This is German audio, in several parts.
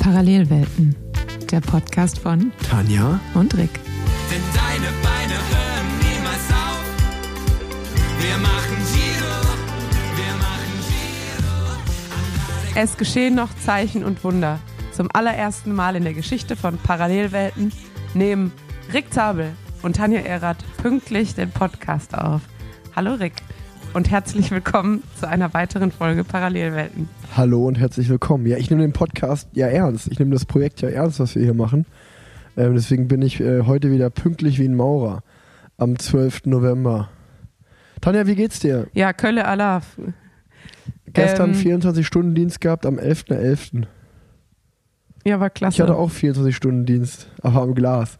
Parallelwelten, der Podcast von Tanja und Rick. Denn deine Beine hören niemals auf. Wir machen Giro, wir machen Giro. Es geschehen noch Zeichen und Wunder. Zum allerersten Mal in der Geschichte von Parallelwelten nehmen Rick Zabel und Tanja Erath pünktlich den Podcast auf. Hallo Rick und herzlich willkommen zu einer weiteren Folge Parallelwelten. Hallo und herzlich willkommen. Ja, ich nehme den Podcast ja ernst. Ich nehme das Projekt ja ernst, was wir hier machen. Deswegen bin ich heute wieder pünktlich wie ein Maurer am 12. November. Tanja, wie geht's dir? Ja, Kölle Alaf. Gestern 24-Stunden-Dienst gehabt am 11.11. Ja, war klasse. Ich hatte auch 24-Stunden-Dienst, aber am Glas.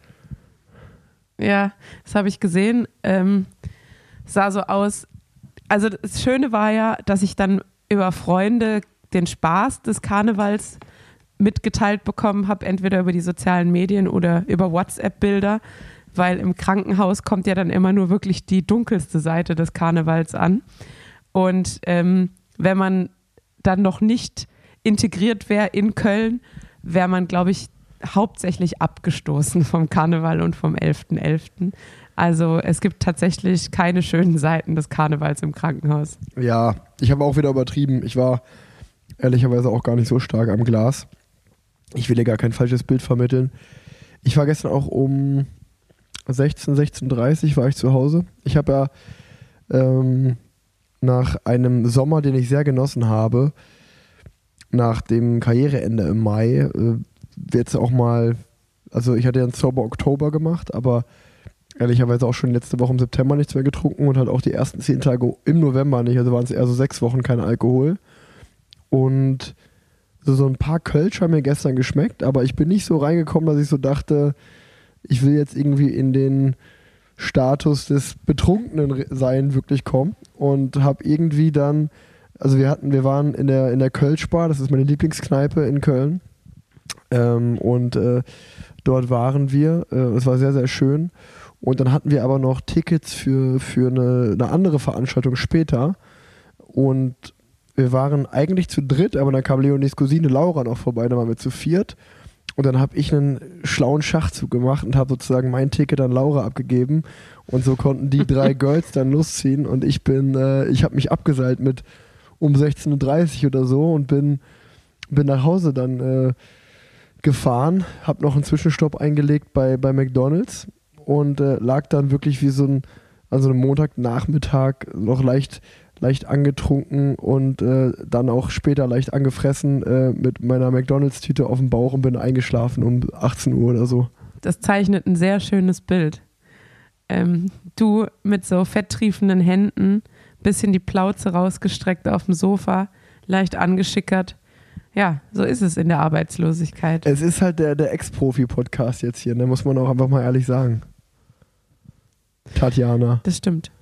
Ja, das habe ich gesehen. Sah so aus. Also das Schöne war ja, dass ich dann über Freunde den Spaß des Karnevals mitgeteilt bekommen habe, entweder über die sozialen Medien oder über WhatsApp-Bilder, weil im Krankenhaus kommt ja dann immer nur wirklich die dunkelste Seite des Karnevals an. Und wenn man dann noch nicht integriert wäre in Köln, wäre man, glaube ich, hauptsächlich abgestoßen vom Karneval und vom 11.11. Also es gibt tatsächlich keine schönen Seiten des Karnevals im Krankenhaus. Ja, ich habe auch wieder übertrieben. Ich war ehrlicherweise auch gar nicht so stark am Glas. Ich will ja gar kein falsches Bild vermitteln. Ich war gestern auch um 16:30 war ich zu Hause. Ich habe ja nach einem Sommer, den ich sehr genossen habe, nach dem Karriereende im Mai, jetzt auch mal, also ich hatte ja einen Sober Oktober gemacht, aber ehrlicherweise auch schon letzte Woche im September nichts mehr getrunken und halt auch die ersten 10 Tage im November nicht, also waren es eher so 6 Wochen kein Alkohol. Und so ein paar Kölsch haben mir gestern geschmeckt, aber ich bin nicht so reingekommen, dass ich so dachte, ich will jetzt irgendwie in den Status des Betrunkenen sein wirklich kommen und habe irgendwie dann, also wir waren in der Kölsch-Bar, das ist meine Lieblingskneipe in Köln, und dort waren wir, es war sehr, sehr schön. Und dann hatten wir aber noch Tickets für eine andere Veranstaltung später. Und wir waren eigentlich zu dritt, aber dann kam Leonies Cousine Laura noch vorbei, dann waren wir zu viert. Und dann habe ich einen schlauen Schachzug gemacht und habe sozusagen mein Ticket an Laura abgegeben. Und so konnten die 3 Girls dann losziehen. Und ich habe mich abgeseilt mit um 16:30 oder so und bin nach Hause dann gefahren, habe noch einen Zwischenstopp eingelegt bei McDonald's. Und lag dann wirklich wie an so einem Montagnachmittag noch leicht angetrunken und dann auch später leicht angefressen mit meiner McDonalds-Tüte auf dem Bauch und bin eingeschlafen um 18 Uhr oder so. Das zeichnet ein sehr schönes Bild. Du mit so fetttriefenden Händen, bisschen die Plauze rausgestreckt auf dem Sofa, leicht angeschickert. Ja, so ist es in der Arbeitslosigkeit. Es ist halt der Ex-Profi-Podcast jetzt hier, ne? Muss man auch einfach mal ehrlich sagen. Tatjana. Das stimmt,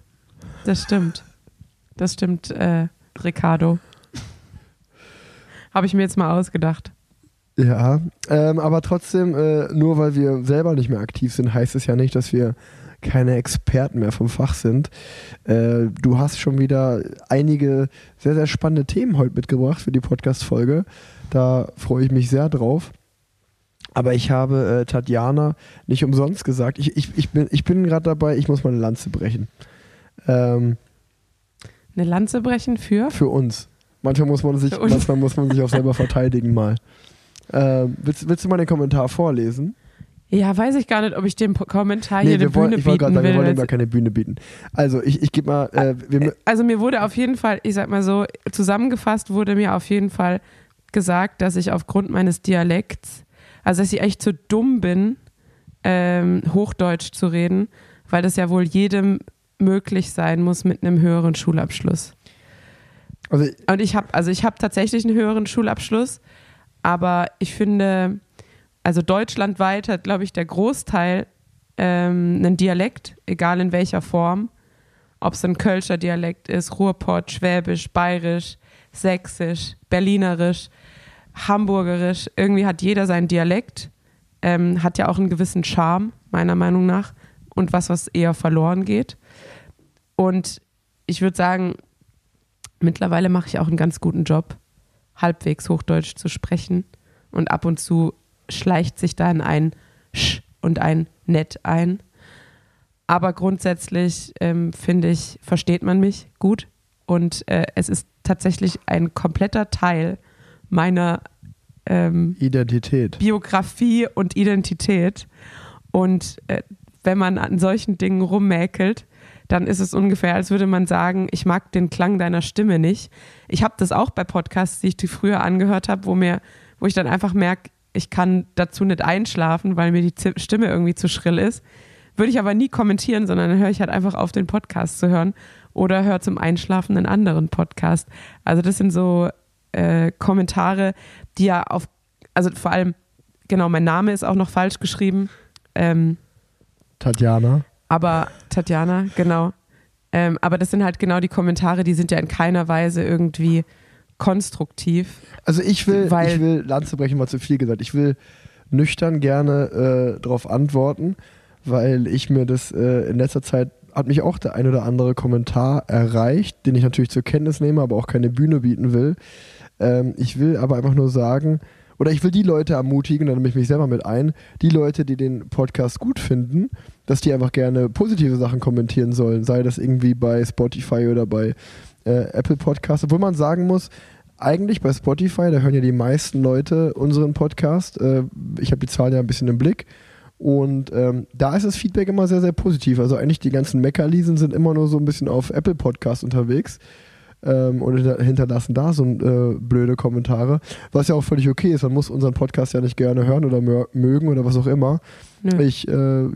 Ricardo. Habe ich mir jetzt mal ausgedacht. Ja, aber trotzdem, nur weil wir selber nicht mehr aktiv sind, heißt es ja nicht, dass wir keine Experten mehr vom Fach sind. Du hast schon wieder einige sehr, sehr spannende Themen heute mitgebracht für die Podcast-Folge. Da freue ich mich sehr drauf. Aber ich habe Tatjana nicht umsonst gesagt. Ich bin gerade dabei, ich muss mal eine Lanze brechen. Eine Lanze brechen für? Für uns. Manchmal muss man sich auch selber verteidigen mal. Willst du mal den Kommentar vorlesen? Ja, weiß ich gar nicht, ob ich dem Kommentar hier eine Bühne bieten will. Ich wollte gerade sagen, wir wollen ihm gar keine Bühne bieten. Also ich gebe mal... also mir wurde auf jeden Fall, ich sag mal so, zusammengefasst wurde mir auf jeden Fall gesagt, dass ich aufgrund meines Dialekts, also dass ich echt zu dumm bin, Hochdeutsch zu reden, weil das ja wohl jedem möglich sein muss mit einem höheren Schulabschluss. Und ich habe tatsächlich einen höheren Schulabschluss, aber ich finde, also deutschlandweit hat, glaube ich, der Großteil einen Dialekt, egal in welcher Form, ob es ein Kölscher Dialekt ist, Ruhrpott, Schwäbisch, Bayerisch, Sächsisch, Berlinerisch, Hamburgerisch, irgendwie hat jeder seinen Dialekt, hat ja auch einen gewissen Charme, meiner Meinung nach, und was eher verloren geht. Und ich würde sagen, mittlerweile mache ich auch einen ganz guten Job, halbwegs Hochdeutsch zu sprechen und ab und zu schleicht sich dann ein Sch und ein Nett ein. Aber grundsätzlich finde ich, versteht man mich gut und es ist tatsächlich ein kompletter Teil meiner Identität. Biografie und Identität. Und wenn man an solchen Dingen rummäkelt, dann ist es ungefähr, als würde man sagen, ich mag den Klang deiner Stimme nicht. Ich habe das auch bei Podcasts, die ich früher angehört habe, wo ich dann einfach merke, ich kann dazu nicht einschlafen, weil mir die Stimme irgendwie zu schrill ist. Würde ich aber nie kommentieren, sondern dann höre ich halt einfach auf, den Podcast zu hören oder höre zum Einschlafen einen anderen Podcast. Also das sind so Kommentare, die ja also vor allem, genau, mein Name ist auch noch falsch geschrieben. Tatjana. Aber Tatjana, genau. Aber das sind halt genau die Kommentare, die sind ja in keiner Weise irgendwie konstruktiv. Also ich will Lanze brechen, mal zu viel gesagt. Ich will nüchtern gerne darauf antworten, weil ich mir das in letzter Zeit hat mich auch der ein oder andere Kommentar erreicht, den ich natürlich zur Kenntnis nehme, aber auch keine Bühne bieten will. Ich will aber einfach nur sagen, oder ich will die Leute ermutigen, da nehme ich mich selber mit ein, die Leute, die den Podcast gut finden, dass die einfach gerne positive Sachen kommentieren sollen, sei das irgendwie bei Spotify oder bei Apple Podcasts, obwohl man sagen muss, eigentlich bei Spotify, da hören ja die meisten Leute unseren Podcast, ich habe die Zahlen ja ein bisschen im Blick und da ist das Feedback immer sehr, sehr positiv, also eigentlich die ganzen Meckerliesen sind immer nur so ein bisschen auf Apple Podcast unterwegs und hinterlassen da so blöde Kommentare, was ja auch völlig okay ist. Man muss unseren Podcast ja nicht gerne hören oder mögen oder was auch immer. Ja.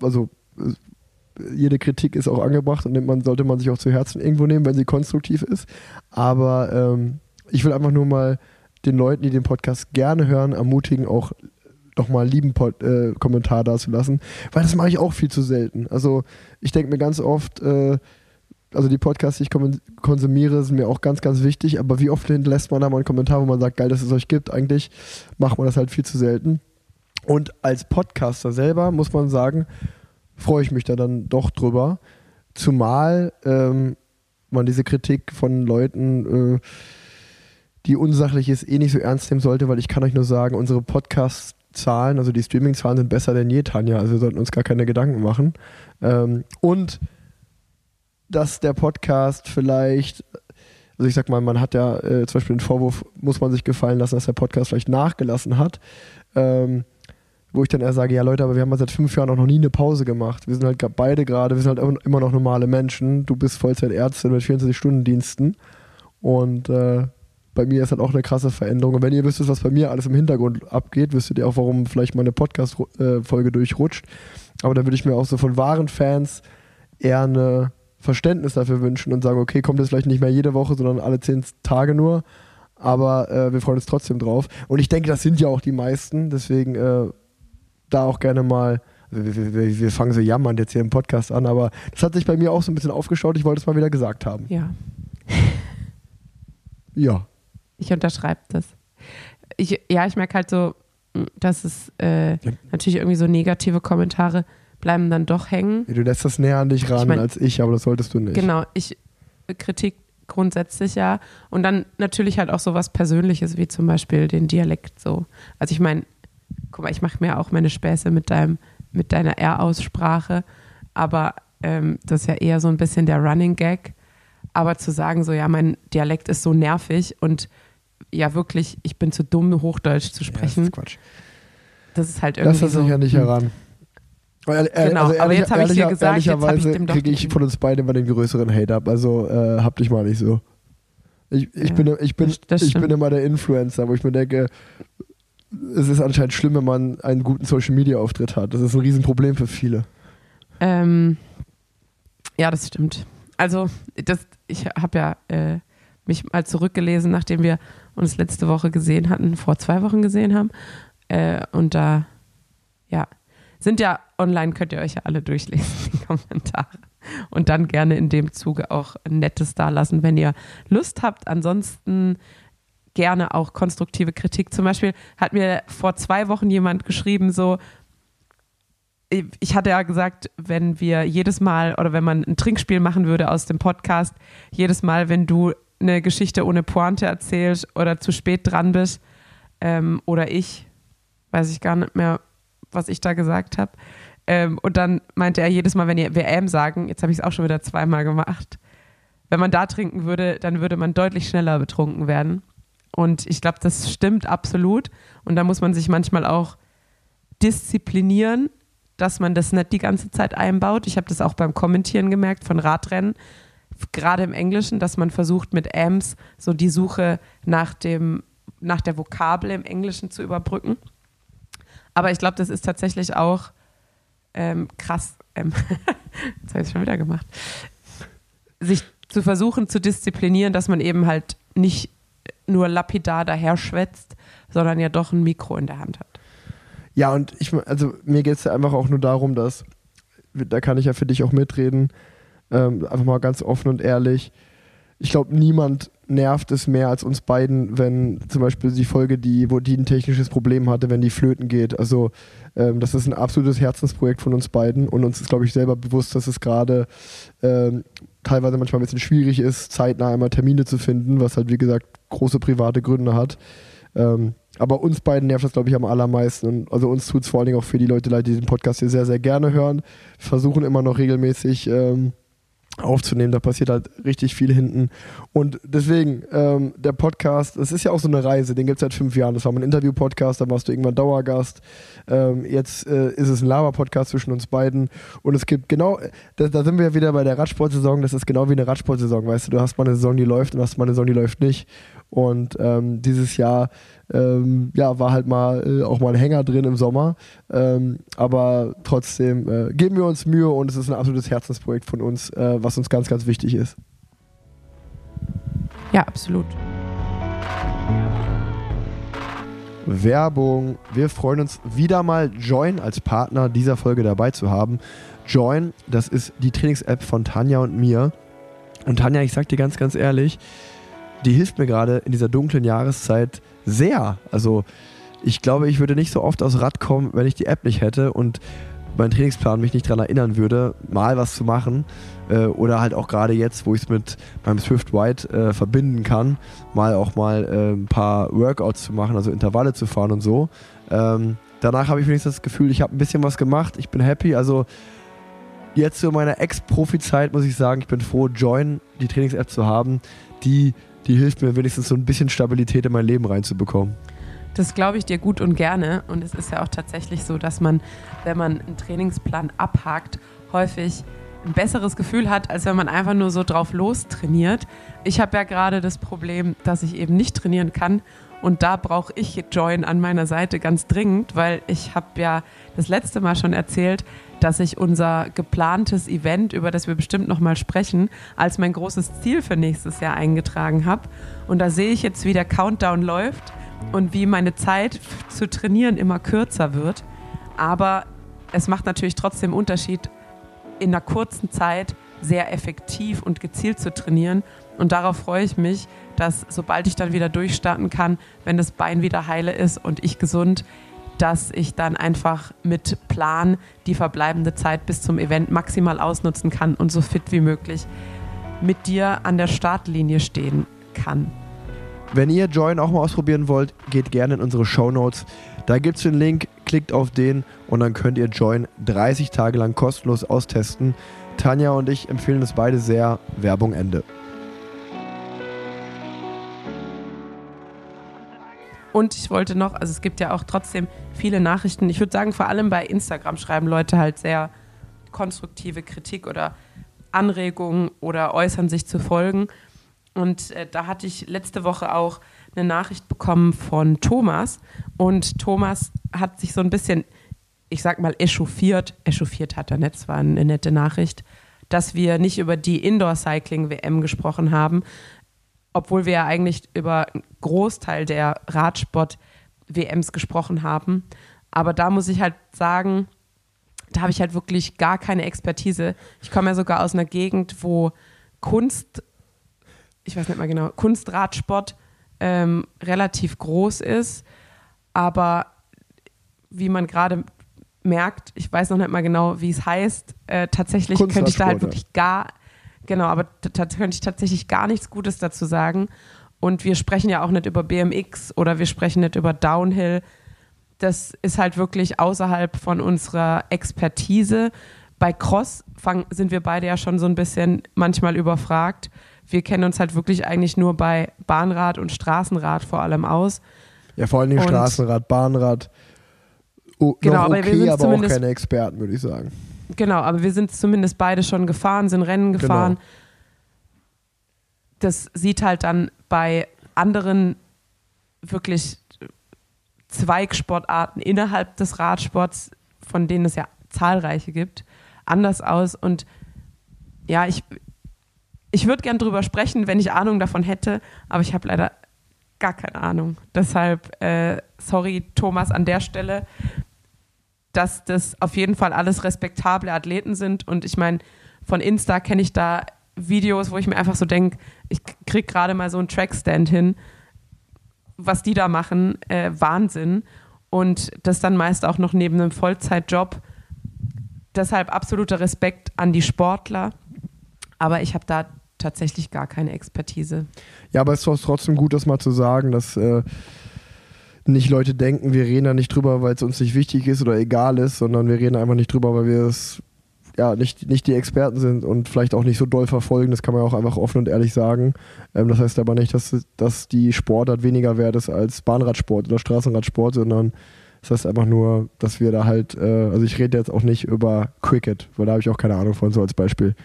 Jede Kritik ist auch angebracht und sollte man sich auch zu Herzen irgendwo nehmen, wenn sie konstruktiv ist. Aber ich will einfach nur mal den Leuten, die den Podcast gerne hören, ermutigen, auch doch mal lieben Kommentar dazulassen, weil das mache ich auch viel zu selten. Also ich denke mir ganz oft, also die Podcasts, die ich konsumiere, sind mir auch ganz, ganz wichtig, aber wie oft hinterlässt man da mal einen Kommentar, wo man sagt, geil, dass es euch gibt? Eigentlich macht man das halt viel zu selten. Und als Podcaster selber, muss man sagen, freue ich mich da dann doch drüber, zumal man diese Kritik von Leuten, die unsachlich ist, nicht so ernst nehmen sollte, weil ich kann euch nur sagen, unsere Podcast-Zahlen, also die Streaming-Zahlen sind besser denn je, Tanja, also wir sollten uns gar keine Gedanken machen. Und dass der Podcast vielleicht, also ich sag mal, man hat ja zum Beispiel den Vorwurf, muss man sich gefallen lassen, dass der Podcast vielleicht nachgelassen hat, wo ich dann eher sage, ja Leute, aber wir haben ja seit 5 Jahren auch noch nie eine Pause gemacht. Wir sind halt beide gerade, wir sind halt immer noch normale Menschen. Du bist Vollzeitärztin mit 24-Stunden-Diensten und bei mir ist halt auch eine krasse Veränderung. Und wenn ihr wüsstet, was bei mir alles im Hintergrund abgeht, wüsstet ihr auch, warum vielleicht meine Podcast-Folge durchrutscht. Aber dann würde ich mir auch so von wahren Fans eher eine Verständnis dafür wünschen und sagen, okay, kommt jetzt vielleicht nicht mehr jede Woche, sondern alle 10 Tage nur, aber wir freuen uns trotzdem drauf. Und ich denke, das sind ja auch die meisten, deswegen da auch gerne mal, wir fangen so jammernd jetzt hier im Podcast an, aber das hat sich bei mir auch so ein bisschen aufgeschaut, ich wollte es mal wieder gesagt haben. Ja. Ja. Ich unterschreibe das. Ich merke halt so, dass es natürlich irgendwie so negative Kommentare bleiben dann doch hängen. Du lässt das näher an dich ran als ich, aber das solltest du nicht. Genau, Kritik grundsätzlich ja. Und dann natürlich halt auch so was Persönliches, wie zum Beispiel den Dialekt so. Also ich meine, guck mal, ich mache mir auch meine Späße mit deiner R-Aussprache, aber das ist ja eher so ein bisschen der Running Gag. Aber zu sagen so, ja, mein Dialekt ist so nervig und ja wirklich, ich bin zu dumm, Hochdeutsch zu sprechen. Ja, das ist Quatsch. Das ist halt irgendwie so. Lass das sicher nicht heran. Genau, aber jetzt habe ich dir gesagt, ehrlicherweise kriege ich von uns beiden immer den größeren Hate ab. Also hab dich mal nicht so. Ich bin immer der Influencer, wo ich mir denke, es ist anscheinend schlimm, wenn man einen guten Social-Media-Auftritt hat. Das ist ein Riesenproblem für viele. Ja, das stimmt. Also ich habe ja mich mal zurückgelesen, nachdem wir uns letzte Woche gesehen hatten, vor 2 Wochen gesehen haben. Und da, ja, sind ja online, könnt ihr euch ja alle durchlesen, die Kommentare. Und dann gerne in dem Zuge auch ein Nettes dalassen, wenn ihr Lust habt. Ansonsten gerne auch konstruktive Kritik. Zum Beispiel hat mir vor 2 Wochen jemand geschrieben, so, ich hatte ja gesagt, wenn wir jedes Mal oder wenn man ein Trinkspiel machen würde aus dem Podcast, jedes Mal, wenn du eine Geschichte ohne Pointe erzählst oder zu spät dran bist, oder ich, weiß ich gar nicht mehr, was ich da gesagt habe. Und dann meinte er jedes Mal, wenn wir sagen, jetzt habe ich es auch schon wieder 2-mal gemacht, wenn man da trinken würde, dann würde man deutlich schneller betrunken werden. Und ich glaube, das stimmt absolut. Und da muss man sich manchmal auch disziplinieren, dass man das nicht die ganze Zeit einbaut. Ich habe das auch beim Kommentieren gemerkt von Radrennen, gerade im Englischen, dass man versucht mit Ams so die Suche nach der Vokabel im Englischen zu überbrücken. Aber ich glaube, das ist tatsächlich auch krass. Jetzt habe ich es schon wieder gemacht. Sich zu versuchen zu disziplinieren, dass man eben halt nicht nur lapidar daher schwätzt, sondern ja doch ein Mikro in der Hand hat. Ja, und mir geht es ja einfach auch nur darum, dass, da kann ich ja für dich auch mitreden, einfach mal ganz offen und ehrlich, ich glaube, niemand nervt es mehr als uns beiden, wenn zum Beispiel die Folge, wo die ein technisches Problem hatte, wenn die flöten geht. Also das ist ein absolutes Herzensprojekt von uns beiden und uns ist, glaube ich, selber bewusst, dass es gerade teilweise manchmal ein bisschen schwierig ist, zeitnah einmal Termine zu finden, was halt, wie gesagt, große private Gründe hat. Aber uns beiden nervt das, glaube ich, am allermeisten. Und also uns tut es vor allen Dingen auch für die Leute leid, die den Podcast hier sehr, sehr gerne hören. Wir versuchen immer noch regelmäßig aufzunehmen. Da passiert halt richtig viel hinten. Und deswegen, der Podcast, das ist ja auch so eine Reise, den gibt es seit 5 Jahren. Das war mal ein Interview-Podcast, dann warst du irgendwann Dauergast. Jetzt ist es ein Laber-Podcast zwischen uns beiden. Und es gibt genau, da sind wir ja wieder bei der Radsportsaison, das ist genau wie eine Radsportsaison, weißt du hast mal eine Saison, die läuft und hast mal eine Saison, die läuft nicht. Und dieses Jahr war halt auch mal ein Hänger drin im Sommer. Aber trotzdem geben wir uns Mühe und es ist ein absolutes Herzensprojekt von uns, was uns ganz, ganz wichtig ist. Ja, absolut. Werbung. Wir freuen uns wieder mal, Join als Partner dieser Folge dabei zu haben. Join, das ist die Trainings-App von Tanja und mir. Und Tanja, ich sag dir ganz, ganz ehrlich, die hilft mir gerade in dieser dunklen Jahreszeit sehr. Also ich glaube, ich würde nicht so oft aufs Rad kommen, wenn ich die App nicht hätte und mein Trainingsplan mich nicht daran erinnern würde, mal was zu machen. Oder halt auch gerade jetzt, wo ich es mit meinem Swift White verbinden kann, mal ein paar Workouts zu machen, also Intervalle zu fahren und so. Danach habe ich wenigstens das Gefühl, ich habe ein bisschen was gemacht, ich bin happy. Also jetzt zu meiner Ex-Profi-Zeit muss ich sagen, ich bin froh, Join, die Trainings-App zu haben, die hilft mir wenigstens so ein bisschen Stabilität in mein Leben reinzubekommen. Das glaube ich dir gut und gerne. Und es ist ja auch tatsächlich so, dass man, wenn man einen Trainingsplan abhakt, häufig ein besseres Gefühl hat, als wenn man einfach nur so drauf los trainiert. Ich habe ja gerade das Problem, dass ich eben nicht trainieren kann. Und da brauche ich Join an meiner Seite ganz dringend, weil ich habe ja das letzte Mal schon erzählt, dass ich unser geplantes Event, über das wir bestimmt nochmal sprechen, als mein großes Ziel für nächstes Jahr eingetragen habe. Und da sehe ich jetzt, wie der Countdown läuft und wie meine Zeit zu trainieren immer kürzer wird. Aber es macht natürlich trotzdem Unterschied, in einer kurzen Zeit sehr effektiv und gezielt zu trainieren. Und darauf freue ich mich, dass sobald ich dann wieder durchstarten kann, wenn das Bein wieder heile ist und ich gesund, dass ich dann einfach mit Plan die verbleibende Zeit bis zum Event maximal ausnutzen kann und so fit wie möglich mit dir an der Startlinie stehen kann. Wenn ihr Join auch mal ausprobieren wollt, geht gerne in unsere Shownotes. Da gibt es den Link, klickt auf den und dann könnt ihr Join 30 Tage lang kostenlos austesten. Tanja und ich empfehlen es beide sehr. Werbung Ende. Und ich wollte noch, also es gibt ja auch trotzdem viele Nachrichten. Ich würde sagen, vor allem bei Instagram schreiben Leute halt sehr konstruktive Kritik oder Anregungen oder äußern sich zu Folgen. Und da hatte ich letzte Woche auch eine Nachricht bekommen von Thomas. Und Thomas hat sich so ein bisschen, ich sag mal, echauffiert hat er nicht, es war eine nette Nachricht, dass wir nicht über die Indoor-Cycling-WM gesprochen haben, obwohl wir ja eigentlich über einen Großteil der Radsport-WMs gesprochen haben. Aber da muss ich halt sagen, da habe ich halt wirklich gar keine Expertise. Ich komme ja sogar aus einer Gegend, wo Kunstradsport relativ groß ist. Aber wie man gerade merkt, ich weiß noch nicht mal genau, wie es heißt, tatsächlich könnte ich da halt wirklich gar nichts Gutes dazu sagen. Und wir sprechen ja auch nicht über BMX oder wir sprechen nicht über Downhill. Das ist halt wirklich außerhalb von unserer Expertise. Bei Cross sind wir beide ja schon so ein bisschen manchmal überfragt. Wir kennen uns halt wirklich eigentlich nur bei Bahnrad und Straßenrad vor allem aus. Ja, vor allen Dingen Straßenrad, Bahnrad. Genau, noch aber okay, wir sind aber auch keine Experten, würde ich sagen. Genau, aber wir sind zumindest beide schon gefahren, sind Rennen gefahren. Genau. Das sieht halt dann bei anderen wirklich Zweigsportarten innerhalb des Radsports, von denen es ja zahlreiche gibt, anders aus. Und ja, ich würde gern drüber sprechen, wenn ich Ahnung davon hätte, aber ich habe leider gar keine Ahnung. Deshalb, sorry Thomas an der Stelle, dass das auf jeden Fall alles respektable Athleten sind. Und ich meine, von Insta kenne ich da Videos, wo ich mir einfach so denke, ich kriege gerade mal so einen Trackstand hin, was die da machen, Wahnsinn. Und das dann meist auch noch neben einem Vollzeitjob. Deshalb absoluter Respekt an die Sportler. Aber ich habe da tatsächlich gar keine Expertise. Ja, aber es ist trotzdem gut, das mal zu sagen, dass nicht Leute denken, wir reden da nicht drüber, weil es uns nicht wichtig ist oder egal ist, sondern wir reden einfach nicht drüber, weil wir es ja nicht die Experten sind und vielleicht auch nicht so doll verfolgen. Das kann man auch einfach offen und ehrlich sagen. Das heißt aber nicht, dass die Sportart weniger wert ist als Bahnradsport oder Straßenradsport, sondern das heißt einfach nur, dass wir da halt, also ich rede jetzt auch nicht über Cricket, weil da habe ich auch keine Ahnung von, so als Beispiel.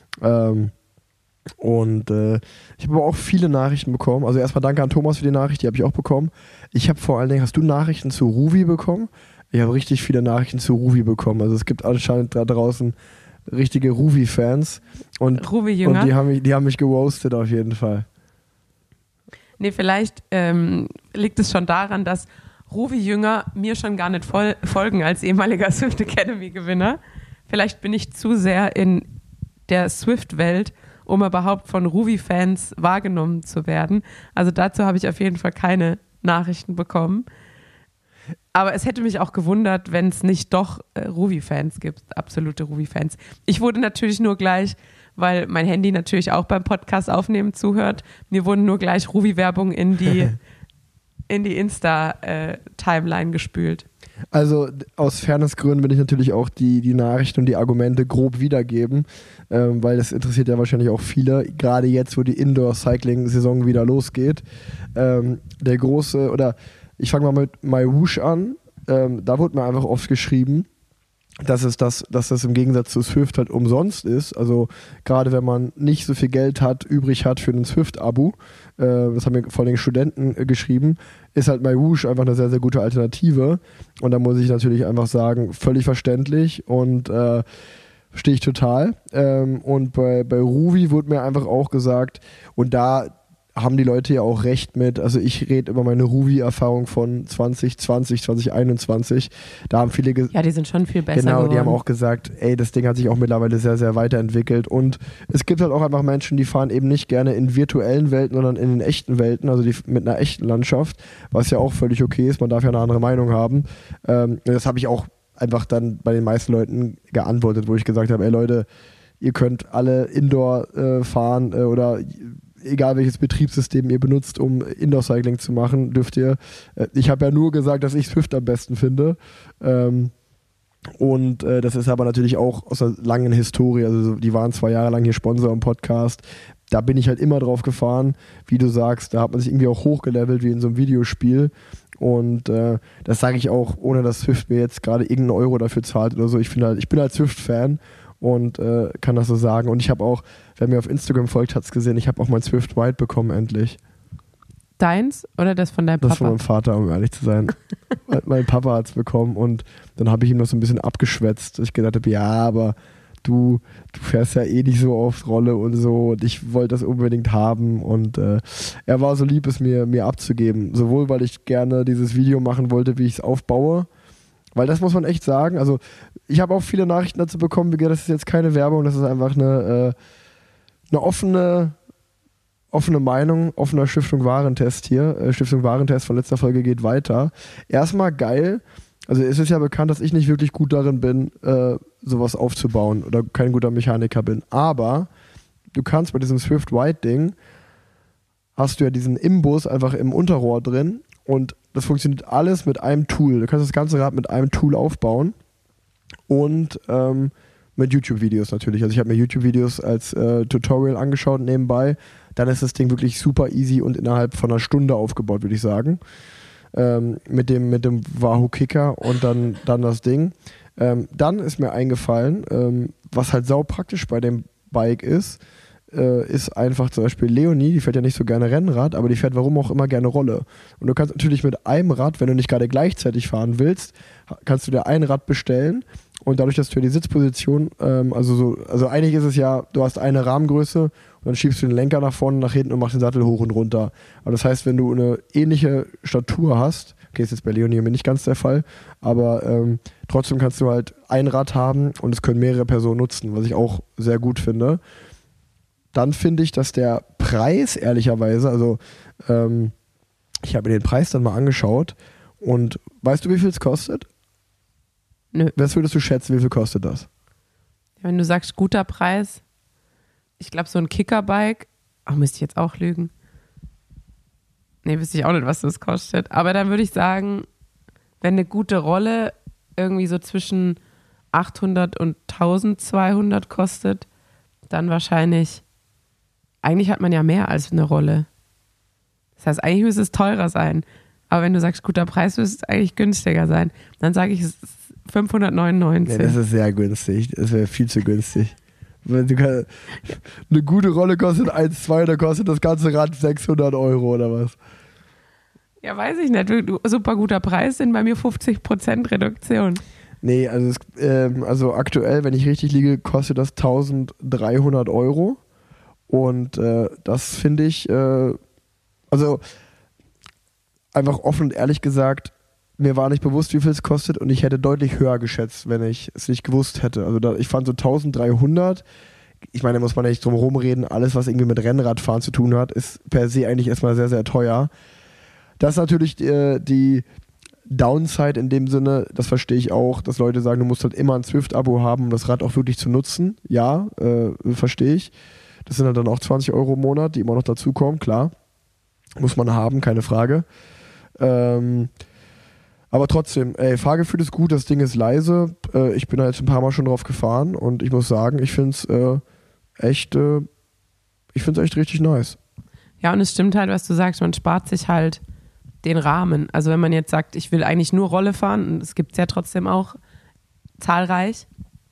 Und ich habe aber auch viele Nachrichten bekommen. Also erstmal danke an Thomas für die Nachricht, die habe ich auch bekommen. Ich habe vor allen Dingen, hast du Nachrichten zu Ruvi bekommen? Ich habe richtig viele Nachrichten zu Ruvi bekommen. Also es gibt anscheinend da draußen richtige Ruvi-Fans. Ruvi-Jünger? Und die haben mich geroastet auf jeden Fall. Nee, vielleicht liegt es schon daran, dass Ruvi-Jünger mir schon gar nicht folgen als ehemaliger Swift Academy-Gewinner. Vielleicht bin ich zu sehr in der Swift-Welt, um überhaupt von Ruvi-Fans wahrgenommen zu werden. Also dazu habe ich auf jeden Fall keine Nachrichten bekommen. Aber es hätte mich auch gewundert, wenn es nicht doch Ruvi-Fans gibt, absolute Ruvi-Fans. Ich wurde natürlich nur gleich, weil mein Handy natürlich auch beim Podcast aufnehmen zuhört, mir wurden nur gleich Ruvi-Werbung in die Insta-Timeline gespült. Also aus Fairnessgründen will ich natürlich auch die Nachrichten und die Argumente grob wiedergeben, weil das interessiert ja wahrscheinlich auch viele, gerade jetzt, wo die Indoor-Cycling-Saison wieder losgeht. Der große, oder ich fange mal mit MyWhoosh an, da wurde mir einfach oft geschrieben, dass das im Gegensatz zu Swift halt umsonst ist. Also gerade wenn man nicht so viel Geld übrig hat für ein Swift-Abo, das haben mir vor allem Studenten geschrieben, ist halt MyWhoosh einfach eine sehr, sehr gute Alternative. Und da muss ich natürlich einfach sagen, völlig verständlich und stehe ich total. Und bei Ruvi wurde mir einfach auch gesagt, und da haben die Leute ja auch recht mit, also ich rede über meine Ruvi-Erfahrung von 2020, 2021, da haben viele ja, die sind schon viel besser geworden. Die haben auch gesagt, ey, das Ding hat sich auch mittlerweile sehr, sehr weiterentwickelt und es gibt halt auch einfach Menschen, die fahren eben nicht gerne in virtuellen Welten, sondern in den echten Welten, also mit einer echten Landschaft, was ja auch völlig okay ist, man darf ja eine andere Meinung haben. Das habe ich auch einfach dann bei den meisten Leuten geantwortet, wo ich gesagt habe, ey Leute, ihr könnt alle Indoor fahren oder egal welches Betriebssystem ihr benutzt, um Indoor-Cycling zu machen, dürft ihr. Ich habe ja nur gesagt, dass ich Swift am besten finde. Und das ist aber natürlich auch aus einer langen Historie. Also die waren 2 Jahre lang hier Sponsor im Podcast. Da bin ich halt immer drauf gefahren. Wie du sagst, da hat man sich irgendwie auch hochgelevelt, wie in so einem Videospiel. Und das sage ich auch, ohne dass Swift mir jetzt gerade irgendeinen Euro dafür zahlt oder so. Ich bin halt Swift-Fan. Und kann das so sagen. Und ich habe auch, wer mir auf Instagram folgt, hat es gesehen, ich habe auch mein Swift White bekommen, endlich. Deins oder das von deinem Papa? Das von meinem Vater, um ehrlich zu sein. Mein Papa hat es bekommen und dann habe ich ihm noch so ein bisschen abgeschwätzt. Ich gedacht habe, ja, aber du fährst ja eh nicht so oft Rolle und so und ich wollte das unbedingt haben und er war so lieb, es mir abzugeben. Sowohl, weil ich gerne dieses Video machen wollte, wie ich es aufbaue, weil das muss man echt sagen, also ich habe auch viele Nachrichten dazu bekommen, wie gesagt, das ist jetzt keine Werbung, das ist einfach eine offene Meinung, offener Stiftung Warentest hier. Stiftung Warentest von letzter Folge geht weiter. Erstmal geil, also es ist ja bekannt, dass ich nicht wirklich gut darin bin, sowas aufzubauen oder kein guter Mechaniker bin, aber du kannst bei diesem Swift White Ding hast du ja diesen Imbus einfach im Unterrohr drin und das funktioniert alles mit einem Tool. Du kannst das ganze Rad mit einem Tool aufbauen und mit YouTube-Videos natürlich. Also ich habe mir YouTube-Videos als Tutorial angeschaut nebenbei. Dann ist das Ding wirklich super easy und innerhalb von einer Stunde aufgebaut, würde ich sagen. Mit dem Wahoo Kicker und dann das Ding. Dann ist mir eingefallen, was halt sau praktisch bei dem Bike ist einfach zum Beispiel Leonie, die fährt ja nicht so gerne Rennrad, aber die fährt warum auch immer gerne Rolle. Und du kannst natürlich mit einem Rad, wenn du nicht gerade gleichzeitig fahren willst, kannst du dir ein Rad bestellen und dadurch, dass du die Sitzposition, also eigentlich ist es ja, du hast eine Rahmengröße und dann schiebst du den Lenker nach vorne, nach hinten und machst den Sattel hoch und runter. Aber das heißt, wenn du eine ähnliche Statur hast, okay, ist jetzt bei Leonie mir nicht ganz der Fall, aber trotzdem kannst du halt ein Rad haben und es können mehrere Personen nutzen, was ich auch sehr gut finde. Dann finde ich, dass der Preis, ehrlicherweise, also ich habe mir den Preis dann mal angeschaut und weißt du, wie viel es kostet? Nö. Was würdest du schätzen, wie viel kostet das? Ja, wenn du sagst, guter Preis, ich glaube, so ein Kickerbike, müsste ich jetzt auch lügen. Nee, wüsste ich auch nicht, was das kostet. Aber dann würde ich sagen, wenn eine gute Rolle irgendwie so zwischen 800 und 1200 kostet, dann wahrscheinlich, eigentlich hat man ja mehr als eine Rolle. Das heißt, eigentlich müsste es teurer sein. Aber wenn du sagst, guter Preis, müsste es eigentlich günstiger sein. Dann sage ich, es ist 599. Nee, das ist sehr günstig. Das wäre viel zu günstig. Eine gute Rolle kostet 1,2, da kostet das ganze Rad 600 Euro oder was? Ja, weiß ich nicht. Super guter Preis sind bei mir 50% Reduktion. Nee, also aktuell, wenn ich richtig liege, kostet das 1300 Euro. Und das finde ich, also einfach offen und ehrlich gesagt, mir war nicht bewusst, wie viel es kostet und ich hätte deutlich höher geschätzt, wenn ich es nicht gewusst hätte. Also ich fand so 1300, ich meine, da muss man ja nicht drum rumreden, alles, was irgendwie mit Rennradfahren zu tun hat, ist per se eigentlich erstmal sehr, sehr teuer. Das ist natürlich die Downside in dem Sinne, das verstehe ich auch, dass Leute sagen, du musst halt immer ein Zwift-Abo haben, um das Rad auch wirklich zu nutzen. Ja, verstehe ich. Das sind halt dann auch 20 Euro im Monat, die immer noch dazukommen, klar. Muss man haben, keine Frage. Aber trotzdem, Fahrgefühl ist gut, das Ding ist leise. Ich bin da jetzt ein paar Mal schon drauf gefahren und ich muss sagen, ich finde es echt richtig nice. Ja, und es stimmt halt, was du sagst, man spart sich halt den Rahmen. Also wenn man jetzt sagt, ich will eigentlich nur Rolle fahren, und es gibt es ja trotzdem auch zahlreich,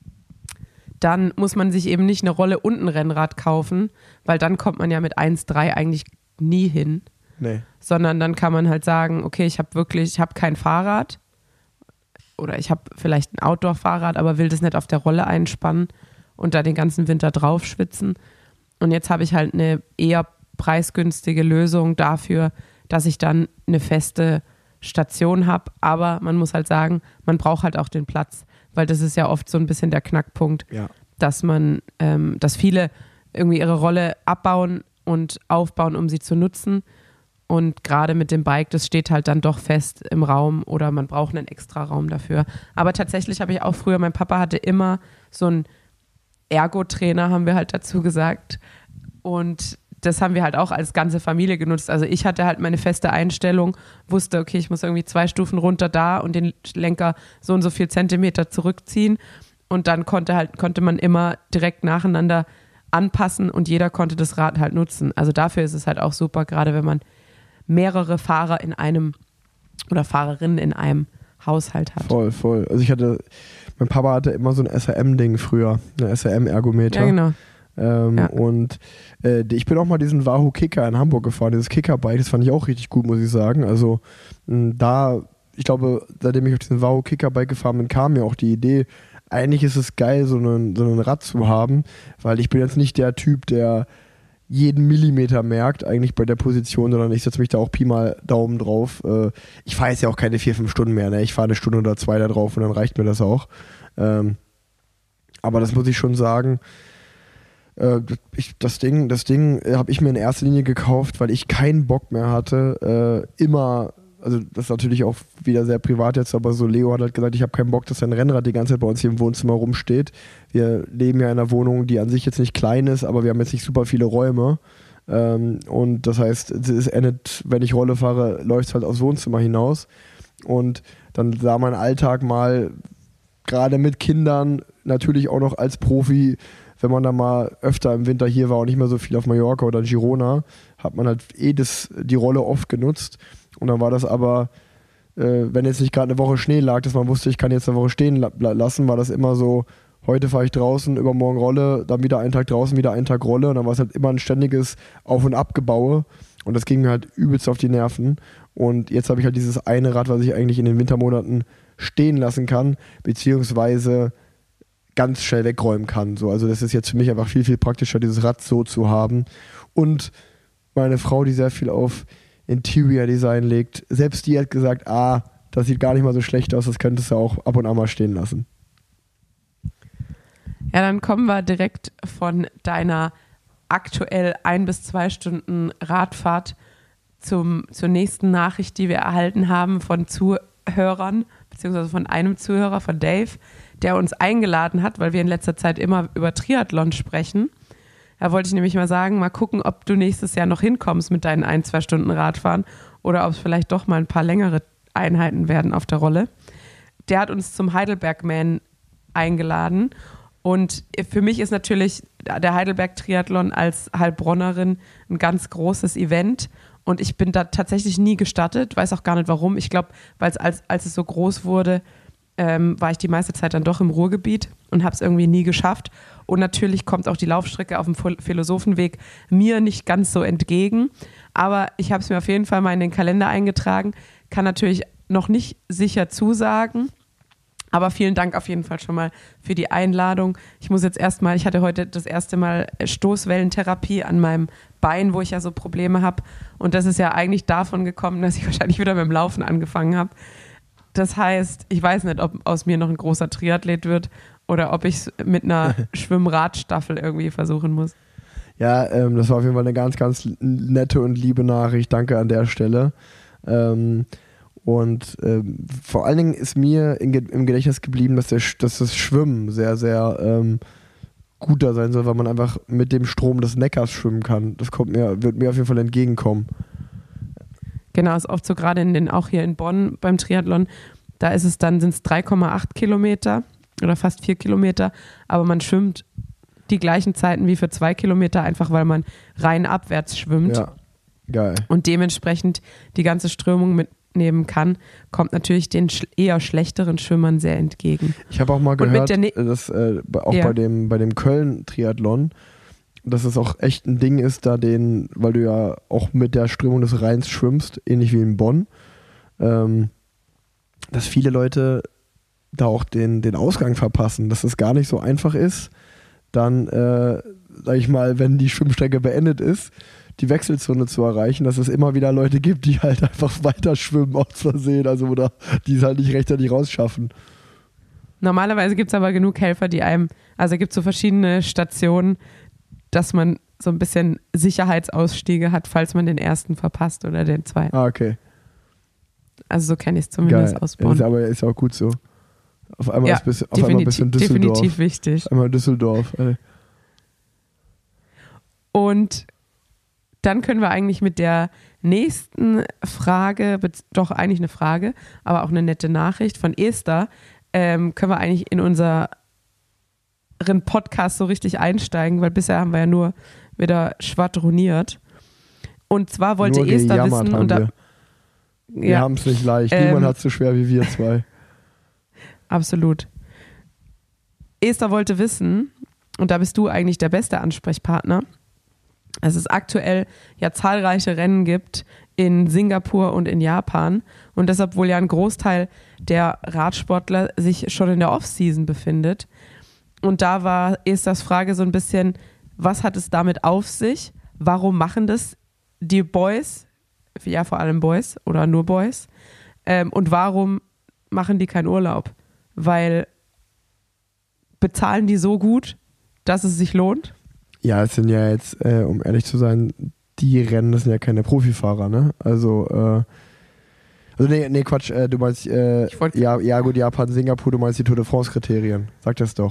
dann muss man sich eben nicht eine Rolle und ein Rennrad kaufen, weil dann kommt man ja mit 1,3 eigentlich nie hin. Nee. Sondern dann kann man halt sagen, okay, ich habe kein Fahrrad oder ich habe vielleicht ein Outdoor-Fahrrad, aber will das nicht auf der Rolle einspannen und da den ganzen Winter drauf schwitzen. Und jetzt habe ich halt eine eher preisgünstige Lösung dafür, dass ich dann eine feste Station habe. Aber man muss halt sagen, man braucht halt auch den Platz, weil das ist ja oft so ein bisschen der Knackpunkt, ja, dass viele irgendwie ihre Rolle abbauen und aufbauen, um sie zu nutzen. Und gerade mit dem Bike, das steht halt dann doch fest im Raum oder man braucht einen extra Raum dafür. Aber tatsächlich habe ich auch früher, mein Papa hatte immer so einen Ergo-Trainer, haben wir halt dazu gesagt. Und das haben wir halt auch als ganze Familie genutzt. Also ich hatte halt meine feste Einstellung, wusste, okay, ich muss irgendwie 2 Stufen runter da und den Lenker so und so viel Zentimeter zurückziehen. Und dann konnte man immer direkt nacheinander anpassen und jeder konnte das Rad halt nutzen. Also dafür ist es halt auch super, gerade wenn man mehrere Fahrer in einem oder Fahrerinnen in einem Haushalt hat. Voll. Also mein Papa hatte immer so ein SRM-Ding früher, eine SRM-Ergometer. Ja, genau. Ja. Und ich bin auch mal diesen Wahoo Kicker in Hamburg gefahren, dieses Kickerbike, das fand ich auch richtig gut, muss ich sagen. Also ich glaube, seitdem ich auf diesen Wahoo Kickerbike gefahren bin, kam mir auch die Idee, eigentlich ist es geil, so einen Rad zu haben, weil ich bin jetzt nicht der Typ, der jeden Millimeter merkt, eigentlich bei der Position, sondern ich setze mich da auch Pi mal Daumen drauf. Ich fahre jetzt ja auch keine 4-5 Stunden mehr, ne? Ich fahre 1 Stunde oder 2 da drauf und dann reicht mir das auch. Aber das muss ich schon sagen, das Ding habe ich mir in erster Linie gekauft, weil ich keinen Bock mehr hatte, also das ist natürlich auch wieder sehr privat jetzt, aber so Leo hat halt gesagt, ich habe keinen Bock, dass sein Rennrad die ganze Zeit bei uns hier im Wohnzimmer rumsteht. Wir leben ja in einer Wohnung, die an sich jetzt nicht klein ist, aber wir haben jetzt nicht super viele Räume. Und das heißt, es endet, wenn ich Rolle fahre, läuft es halt aufs Wohnzimmer hinaus. Und dann sah mein Alltag mal, gerade mit Kindern, natürlich auch noch als Profi, wenn man da mal öfter im Winter hier war und nicht mehr so viel auf Mallorca oder Girona, hat man halt die Rolle oft genutzt. Und dann war das aber, wenn jetzt nicht gerade eine Woche Schnee lag, dass man wusste, ich kann jetzt eine Woche stehen lassen, war das immer so, heute fahre ich draußen, übermorgen Rolle, dann wieder einen Tag draußen, wieder einen Tag Rolle. Und dann war es halt immer ein ständiges Auf- und Abgebaue. Und das ging mir halt übelst auf die Nerven. Und jetzt habe ich halt dieses eine Rad, was ich eigentlich in den Wintermonaten stehen lassen kann, beziehungsweise ganz schnell wegräumen kann. So, also das ist jetzt für mich einfach viel, viel praktischer, dieses Rad so zu haben. Und meine Frau, die sehr viel auf Interior Design legt, selbst die hat gesagt, das sieht gar nicht mal so schlecht aus, das könntest du auch ab und an mal stehen lassen. Ja, dann kommen wir direkt von deiner aktuell 1 bis 2 Stunden Radfahrt zur nächsten Nachricht, die wir erhalten haben von Zuhörern, beziehungsweise von einem Zuhörer, von Dave, der uns eingeladen hat, weil wir in letzter Zeit immer über Triathlon sprechen. Da wollte ich nämlich mal sagen, mal gucken, ob du nächstes Jahr noch hinkommst mit deinen 1-2 Stunden Radfahren oder ob es vielleicht doch mal ein paar längere Einheiten werden auf der Rolle. Der hat uns zum Heidelberg-Man eingeladen. Und für mich ist natürlich der Heidelberg-Triathlon als Heilbronnerin ein ganz großes Event. Und ich bin da tatsächlich nie gestartet, weiß auch gar nicht warum. Ich glaube, weil es als es so groß wurde, war ich die meiste Zeit dann doch im Ruhrgebiet und habe es irgendwie nie geschafft. Und natürlich kommt auch die Laufstrecke auf dem Philosophenweg mir nicht ganz so entgegen. Aber ich habe es mir auf jeden Fall mal in den Kalender eingetragen, kann natürlich noch nicht sicher zusagen. Aber vielen Dank auf jeden Fall schon mal für die Einladung. Ich hatte heute das erste Mal Stoßwellentherapie an meinem Bein, wo ich ja so Probleme habe. Und das ist ja eigentlich davon gekommen, dass ich wahrscheinlich wieder mit dem Laufen angefangen habe. Das heißt, ich weiß nicht, ob aus mir noch ein großer Triathlet wird oder ob ich es mit einer Schwimmradstaffel irgendwie versuchen muss. Ja, das war auf jeden Fall eine ganz, ganz nette und liebe Nachricht. Danke an der Stelle. Und vor allen Dingen ist mir im Gedächtnis geblieben, dass das Schwimmen sehr, sehr gut da sein soll, weil man einfach mit dem Strom des Neckars schwimmen kann. Das wird mir auf jeden Fall entgegenkommen. Genau, ist oft so gerade auch hier in Bonn beim Triathlon, da sind es 3,8 Kilometer oder fast 4 Kilometer, aber man schwimmt die gleichen Zeiten wie für 2 Kilometer, einfach weil man rein abwärts schwimmt. Ja, geil. Und dementsprechend die ganze Strömung mitnehmen kann, kommt natürlich den eher schlechteren Schwimmern sehr entgegen. Ich habe auch mal gehört, dass bei dem Köln-Triathlon, dass es auch echt ein Ding ist, weil du ja auch mit der Strömung des Rheins schwimmst, ähnlich wie in Bonn, dass viele Leute da auch den Ausgang verpassen, dass es gar nicht so einfach ist, dann, sag ich mal, wenn die Schwimmstrecke beendet ist, die Wechselzone zu erreichen, dass es immer wieder Leute gibt, die halt einfach weiter schwimmen aus Versehen, also oder die es halt nicht rechtzeitig rausschaffen. Normalerweise gibt es aber genug Helfer, also gibt es so verschiedene Stationen, dass man so ein bisschen Sicherheitsausstiege hat, falls man den ersten verpasst oder den zweiten. Okay. Also so kenne ich es zumindest aus Bonn. Aber ist auch gut so. Auf einmal ja, ist ein bisschen Düsseldorf. Definitiv wichtig. Einmal Düsseldorf. Ey. Und dann können wir eigentlich mit der nächsten Frage, doch eigentlich eine Frage, aber auch eine nette Nachricht von Esther, können wir eigentlich in unseren Podcast so richtig einsteigen, weil bisher haben wir ja nur wieder schwadroniert. Und zwar wollte nur Esther wissen... Wir haben es nicht leicht. Niemand hat es so schwer wie wir zwei. Absolut. Esther wollte wissen, und da bist du eigentlich der beste Ansprechpartner, dass es aktuell ja zahlreiche Rennen gibt in Singapur und in Japan und deshalb wohl ja ein Großteil der Radsportler sich schon in der Off-Season befindet. Und da war Esthers Frage so ein bisschen, was hat es damit auf sich? Warum machen das die Boys? Ja, vor allem Boys oder nur Boys. Und warum machen die keinen Urlaub? Weil bezahlen die so gut, dass es sich lohnt? Ja, es sind ja jetzt, um ehrlich zu sein, die Rennen, das sind ja keine Profifahrer, ne? Also nee, Quatsch, du meinst, gut, Japan, Singapur, du meinst die Tour de France-Kriterien. Sag das doch.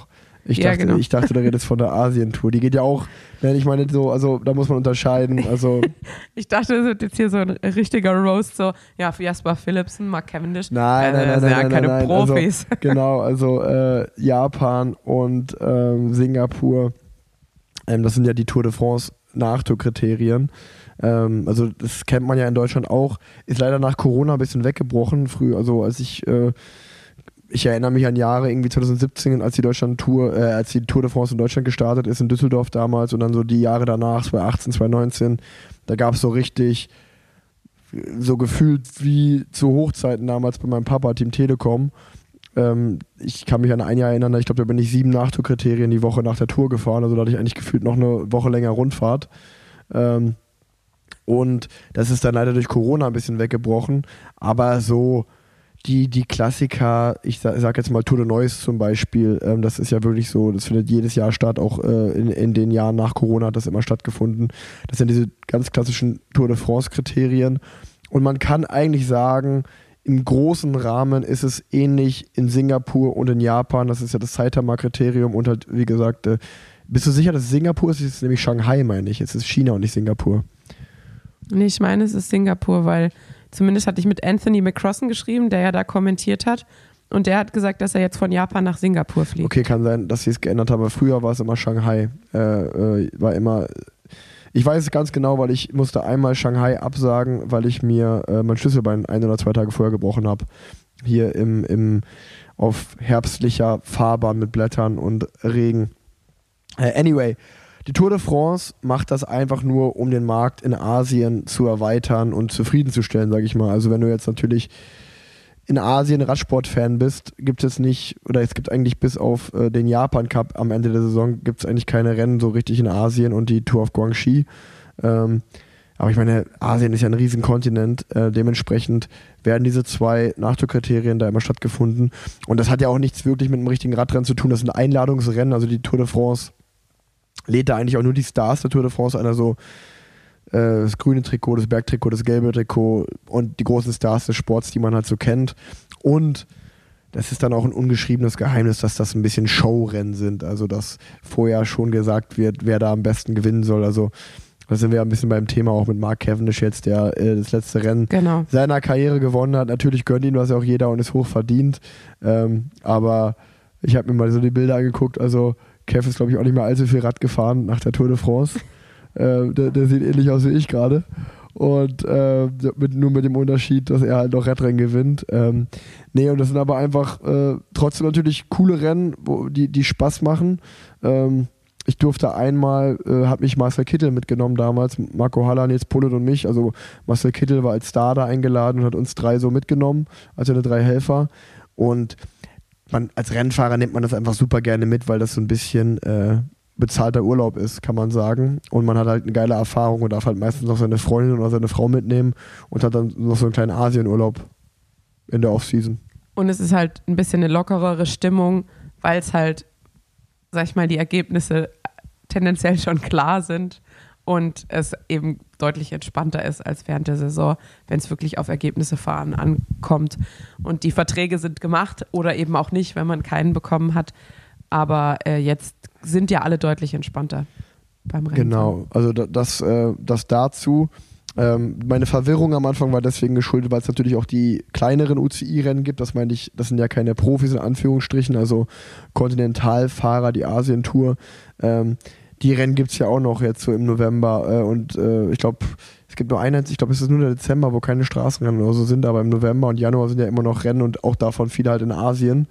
Ich Ja, dachte, genau. ich dachte, du redest von der Asien-Tour. Die geht ja auch, ich meine so, also da muss man unterscheiden. Also Ich dachte, das wird jetzt hier so ein richtiger Roast, so, ja, für Jasper Philipsen, Mark Cavendish. nein, das sind ja keine Profis. Also, genau, also Japan und Singapur, das sind ja die Tour de France Nachtourkriterien. Also das kennt man ja in Deutschland auch. Ist leider nach Corona ein bisschen weggebrochen. Früh, also als ich erinnere mich an Jahre, irgendwie 2017, als die als die Tour de France in Deutschland gestartet ist, in Düsseldorf damals und dann so die Jahre danach, 2018, 2019, da gab es so richtig, so gefühlt wie zu Hochzeiten damals bei meinem Papa, Team Telekom. Ich kann mich an ein Jahr erinnern, ich glaube, da bin ich 7 Nachtourkriterien die Woche nach der Tour gefahren, also da hatte ich eigentlich gefühlt noch eine Woche länger Rundfahrt. Und das ist dann leider durch Corona ein bisschen weggebrochen, aber so die Klassiker, ich sag jetzt mal Tour de Neuss zum Beispiel, das ist ja wirklich so, das findet jedes Jahr statt, auch in den Jahren nach Corona hat das immer stattgefunden. Das sind diese ganz klassischen Tour de France-Kriterien und man kann eigentlich sagen, im großen Rahmen ist es ähnlich in Singapur und in Japan, das ist ja das Saitama-Kriterium und halt, wie gesagt, bist du sicher, dass es Singapur ist? Es ist nämlich Shanghai, meine ich, es ist China und nicht Singapur. Nee, ich meine, es ist Singapur, weil zumindest hatte ich mit Anthony McCrossan geschrieben, der ja da kommentiert hat. Und der hat gesagt, dass er jetzt von Japan nach Singapur fliegt. Okay, kann sein, dass sie es geändert haben, aber früher war es immer Shanghai. War immer. Ich weiß es ganz genau, weil ich musste einmal Shanghai absagen, weil ich mir mein Schlüsselbein 1 oder 2 Tage vorher gebrochen habe. Hier auf herbstlicher Fahrbahn mit Blättern und Regen. Anyway, die Tour de France macht das einfach nur, um den Markt in Asien zu erweitern und zufriedenzustellen, sage ich mal. Also wenn du jetzt natürlich in Asien Radsport-Fan bist, gibt es nicht, oder es gibt eigentlich bis auf den Japan-Cup am Ende der Saison, gibt es eigentlich keine Rennen so richtig in Asien und die Tour of Guangxi. Aber ich meine, Asien ist ja ein Riesenkontinent, dementsprechend werden diese 2 Nachtourkriterien da immer stattgefunden. Und das hat ja auch nichts wirklich mit einem richtigen Radrennen zu tun, das sind Einladungsrennen, also die Tour de France lädt da eigentlich auch nur die Stars der Tour de France ein, also das grüne Trikot, das Bergtrikot, das gelbe Trikot und die großen Stars des Sports, die man halt so kennt. Und das ist dann auch ein ungeschriebenes Geheimnis, dass das ein bisschen Showrennen sind, also dass vorher schon gesagt wird, wer da am besten gewinnen soll. Also da sind wir ein bisschen beim Thema auch mit Mark Cavendish jetzt, der das letzte Rennen seiner Karriere gewonnen hat. Natürlich gönnt ihm das ja auch jeder und ist hoch verdient. Aber ich habe mir mal so die Bilder angeguckt, also Kev ist, glaube ich, auch nicht mehr allzu viel Rad gefahren nach der Tour de France. Der sieht ähnlich aus wie ich gerade. Und nur mit dem Unterschied, dass er halt noch Radrennen gewinnt. Und das sind aber einfach trotzdem natürlich coole Rennen, die Spaß machen. Ich durfte einmal, hat mich Marcel Kittel mitgenommen damals, Marco Haller, Nils Pullet und mich. Also Marcel Kittel war als Star da eingeladen und hat uns 3 so mitgenommen, als seine 3 Helfer. Und als Rennfahrer nimmt man das einfach super gerne mit, weil das so ein bisschen bezahlter Urlaub ist, kann man sagen. Und man hat halt eine geile Erfahrung und darf halt meistens noch seine Freundin oder seine Frau mitnehmen und hat dann noch so einen kleinen Asienurlaub in der Offseason. Und es ist halt ein bisschen eine lockerere Stimmung, weil es halt, sag ich mal, die Ergebnisse tendenziell schon klar sind und es eben deutlich entspannter ist als während der Saison, wenn es wirklich auf Ergebnisse fahren ankommt. Und die Verträge sind gemacht oder eben auch nicht, wenn man keinen bekommen hat. Aber jetzt sind ja alle deutlich entspannter beim Rennen. Genau, also das dazu. Meine Verwirrung am Anfang war deswegen geschuldet, weil es natürlich auch die kleineren UCI-Rennen gibt. Das meine ich, das sind ja keine Profis in Anführungsstrichen, also Kontinentalfahrer, die Asien-Tour. Die Rennen gibt es ja auch noch jetzt so im November und ich glaube, es gibt nur es ist nur der Dezember, wo keine Straßenrennen oder so sind, aber im November und Januar sind ja immer noch Rennen und auch davon viele halt in Asien.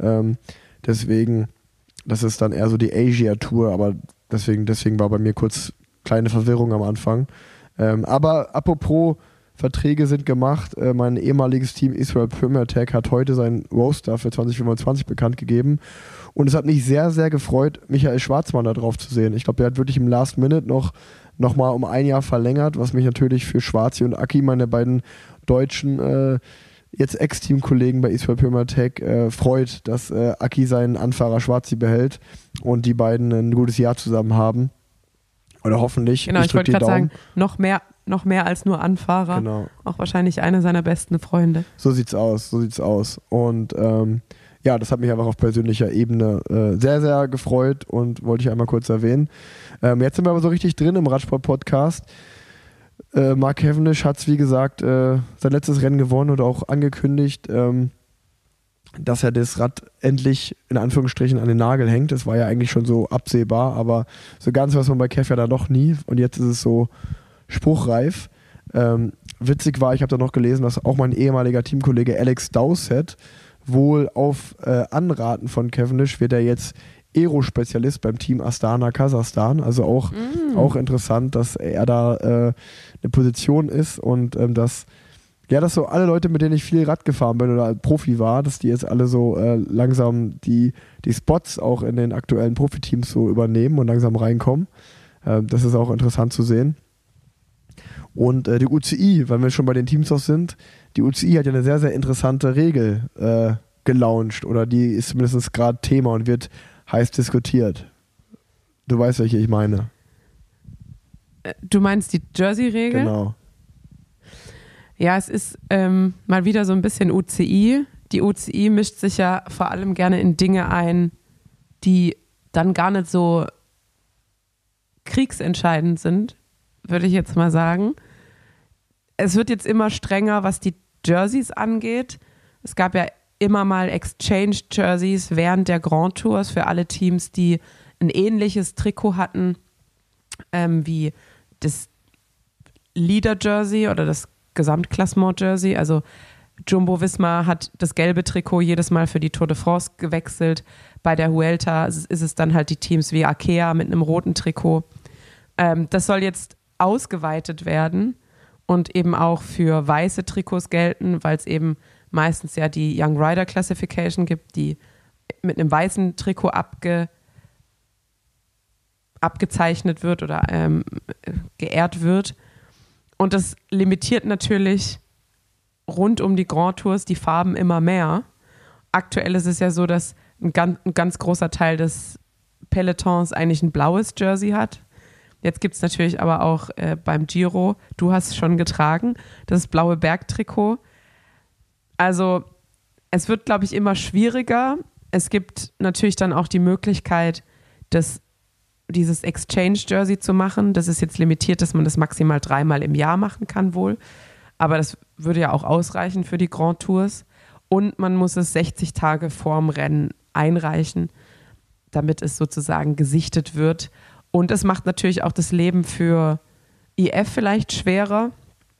Deswegen, das ist dann eher so die Asia-Tour, aber deswegen war bei mir kurz kleine Verwirrung am Anfang. Aber apropos Verträge sind gemacht, mein ehemaliges Team Israel Premier Tech hat heute seinen Roster für 2025 bekannt gegeben und es hat mich sehr, sehr gefreut, Michael Schwarzmann da drauf zu sehen. Ich glaube, der hat wirklich im Last Minute noch mal um 1 Jahr verlängert, was mich natürlich für Schwarzi und Aki, meine beiden deutschen jetzt Ex-Teamkollegen bei Israel Premier Tech, freut, dass Aki seinen Anfahrer Schwarzi behält und die beiden ein gutes Jahr zusammen haben. Oder hoffentlich. Genau, ich wollte gerade sagen, noch mehr als nur Anfahrer. Genau. Auch wahrscheinlich einer seiner besten Freunde. So sieht's aus. Und ja, das hat mich einfach auf persönlicher Ebene sehr, sehr gefreut und wollte ich einmal kurz erwähnen. Jetzt sind wir aber so richtig drin im Radsport-Podcast. Mark Cavendish hat es, wie gesagt, sein letztes Rennen gewonnen und auch angekündigt, dass er das Rad endlich in Anführungsstrichen an den Nagel hängt. Das war ja eigentlich schon so absehbar, aber so ganz was man bei Kev ja da noch nie. Und jetzt ist es so spruchreif. Witzig war, ich habe da noch gelesen, dass auch mein ehemaliger Teamkollege Alex Dowsett wohl auf Anraten von Cavendish wird er jetzt Aero-Spezialist beim Team Astana Kasachstan. Also auch interessant, dass er da eine Position ist und dass so alle Leute, mit denen ich viel Rad gefahren bin oder Profi war, dass die jetzt alle so langsam die Spots auch in den aktuellen Profiteams so übernehmen und langsam reinkommen. Das ist auch interessant zu sehen. Und die UCI, weil wir schon bei den Teams auch sind, die UCI hat ja eine sehr, sehr interessante Regel gelauncht oder die ist zumindest gerade Thema und wird heiß diskutiert. Du weißt, welche ich meine. Du meinst die Jersey-Regel? Genau. Ja, es ist mal wieder so ein bisschen UCI. Die UCI mischt sich ja vor allem gerne in Dinge ein, die dann gar nicht so kriegsentscheidend sind, würde ich jetzt mal sagen. Es wird jetzt immer strenger, was die Jerseys angeht. Es gab ja immer mal Exchange-Jerseys während der Grand Tours für alle Teams, die ein ähnliches Trikot hatten wie das Leader-Jersey oder das Gesamtklassement-Jersey. Also Jumbo-Visma hat das gelbe Trikot jedes Mal für die Tour de France gewechselt. Bei der Vuelta ist es dann halt die Teams wie Arkea mit einem roten Trikot. Das soll jetzt ausgeweitet werden und eben auch für weiße Trikots gelten, weil es eben meistens ja die Young Rider Classification gibt, die mit einem weißen Trikot abgezeichnet wird oder geehrt wird. Und das limitiert natürlich rund um die Grand Tours die Farben immer mehr. Aktuell ist es ja so, dass ein ganz großer Teil des Pelotons eigentlich ein blaues Jersey hat. Jetzt gibt es natürlich aber auch beim Giro, du hast es schon getragen, das blaue Bergtrikot. Also es wird, glaube ich, immer schwieriger. Es gibt natürlich dann auch die Möglichkeit, dieses Exchange-Jersey zu machen. Das ist jetzt limitiert, dass man das maximal 3-mal im Jahr machen kann wohl. Aber das würde ja auch ausreichen für die Grand Tours. Und man muss es 60 Tage vorm Rennen einreichen, damit es sozusagen gesichtet wird. Und es macht natürlich auch das Leben für IF vielleicht schwerer,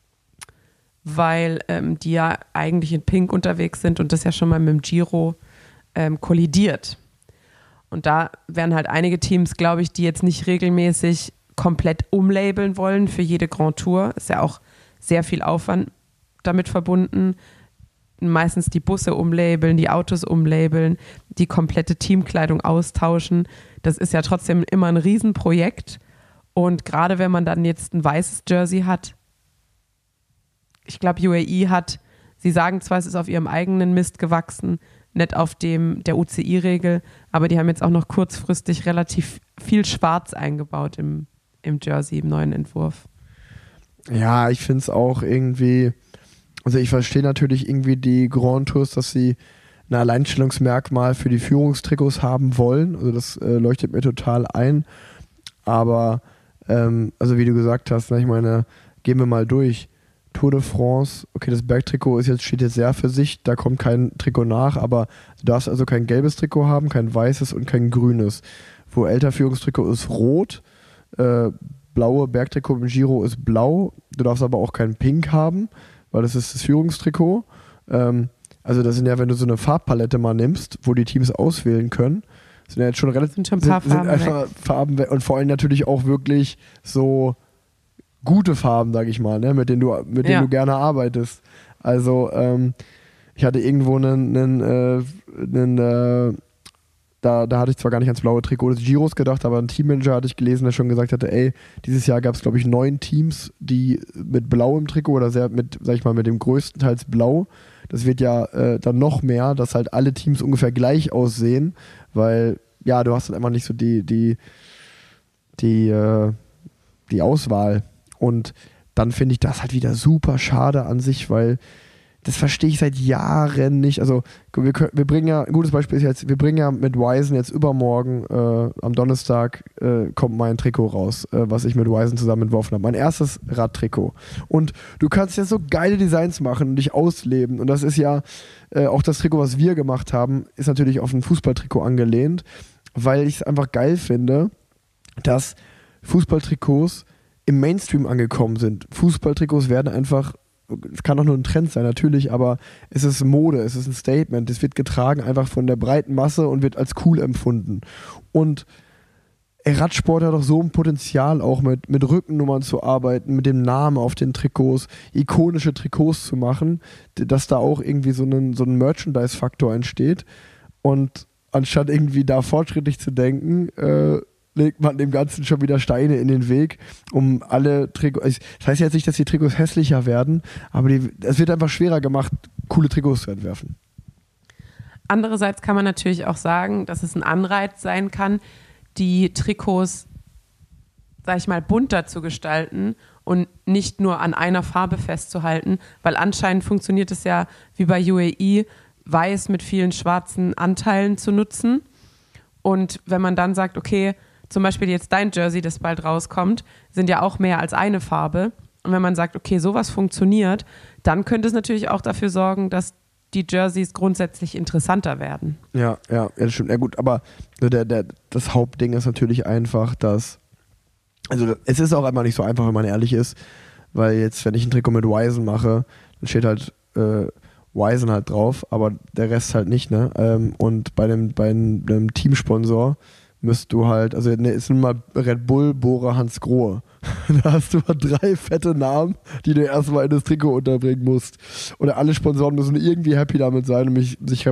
weil die ja eigentlich in Pink unterwegs sind und das ja schon mal mit dem Giro kollidiert. Und da werden halt einige Teams, glaube ich, die jetzt nicht regelmäßig komplett umlabeln wollen für jede Grand Tour. Ist ja auch sehr viel Aufwand damit verbunden. Meistens die Busse umlabeln, die Autos umlabeln, die komplette Teamkleidung austauschen. Das ist ja trotzdem immer ein Riesenprojekt. Und gerade wenn man dann jetzt ein weißes Jersey hat, ich glaube, UAE sie sagen zwar, es ist auf ihrem eigenen Mist gewachsen, nicht auf dem der UCI-Regel, aber die haben jetzt auch noch kurzfristig relativ viel Schwarz eingebaut im Jersey, im neuen Entwurf. Ja, ich finde es auch irgendwie, also ich verstehe natürlich irgendwie die Grand Tours, dass sie ein Alleinstellungsmerkmal für die Führungstrikots haben wollen, also das leuchtet mir total ein, aber also wie du gesagt hast, ich meine, gehen wir mal durch. Tour de France, okay, das Bergtrikot steht jetzt sehr für sich, da kommt kein Trikot nach, aber du darfst also kein gelbes Trikot haben, kein weißes und kein grünes. Vuelta-Führungstrikot ist rot, blaue Bergtrikot im Giro ist blau, du darfst aber auch kein Pink haben, weil das ist das Führungstrikot. Also das sind ja, wenn du so eine Farbpalette mal nimmst, wo die Teams auswählen können, sind ja jetzt schon relativ sind ein paar Farben einfach Farben weg und vor allem natürlich auch wirklich so gute Farben, sag ich mal, ne, mit denen du gerne arbeitest. Also ich hatte irgendwo da hatte ich zwar gar nicht ans blaue Trikot des Giros gedacht, aber ein Teammanager hatte ich gelesen, der schon gesagt hatte, ey, dieses Jahr gab es, glaube ich, 9 Teams, die mit blauem Trikot oder mit dem größtenteils blau, das wird ja dann noch mehr, dass halt alle Teams ungefähr gleich aussehen, weil, ja, du hast halt einfach nicht so die Auswahl. Und dann finde ich das halt wieder super schade an sich, weil das verstehe ich seit Jahren nicht. Also wir bringen ja, ein gutes Beispiel ist jetzt, wir bringen ja mit Wizen jetzt übermorgen, am Donnerstag kommt mein Trikot raus, was ich mit Wizen zusammen entworfen habe. Mein erstes Radtrikot. Und du kannst ja so geile Designs machen und dich ausleben. Und das ist ja auch das Trikot, was wir gemacht haben, ist natürlich auf ein Fußballtrikot angelehnt, weil ich es einfach geil finde, dass Fußballtrikots im Mainstream angekommen sind. Fußballtrikots werden einfach, es kann auch nur ein Trend sein, natürlich, aber es ist Mode, es ist ein Statement, es wird getragen einfach von der breiten Masse und wird als cool empfunden. Und Radsport hat doch so ein Potenzial, auch mit Rückennummern zu arbeiten, mit dem Namen auf den Trikots, ikonische Trikots zu machen, dass da auch irgendwie so ein Merchandise-Faktor entsteht. Und anstatt irgendwie da fortschrittlich zu denken, legt man dem Ganzen schon wieder Steine in den Weg, um alle Trikots. Das heißt jetzt nicht, dass die Trikots hässlicher werden, aber es wird einfach schwerer gemacht, coole Trikots zu entwerfen. Andererseits kann man natürlich auch sagen, dass es ein Anreiz sein kann, die Trikots, sag ich mal, bunter zu gestalten und nicht nur an einer Farbe festzuhalten, weil anscheinend funktioniert es ja wie bei UAE, weiß mit vielen schwarzen Anteilen zu nutzen. Und wenn man dann sagt, okay, zum Beispiel jetzt dein Jersey, das bald rauskommt, sind ja auch mehr als eine Farbe. Und wenn man sagt, okay, sowas funktioniert, dann könnte es natürlich auch dafür sorgen, dass die Jerseys grundsätzlich interessanter werden. Ja, das stimmt. Ja gut, aber das Hauptding ist natürlich einfach, dass, also es ist auch einfach nicht so einfach, wenn man ehrlich ist, weil jetzt, wenn ich ein Trikot mit Wizen mache, dann steht halt Wizen halt drauf, aber der Rest halt nicht, ne? Und bei einem Teamsponsor müsst du halt, also ist nun mal Red Bull, Bora, Hans Grohe. Da hast du mal 3 fette Namen, die du erstmal in das Trikot unterbringen musst. Oder alle Sponsoren müssen irgendwie happy damit sein und sich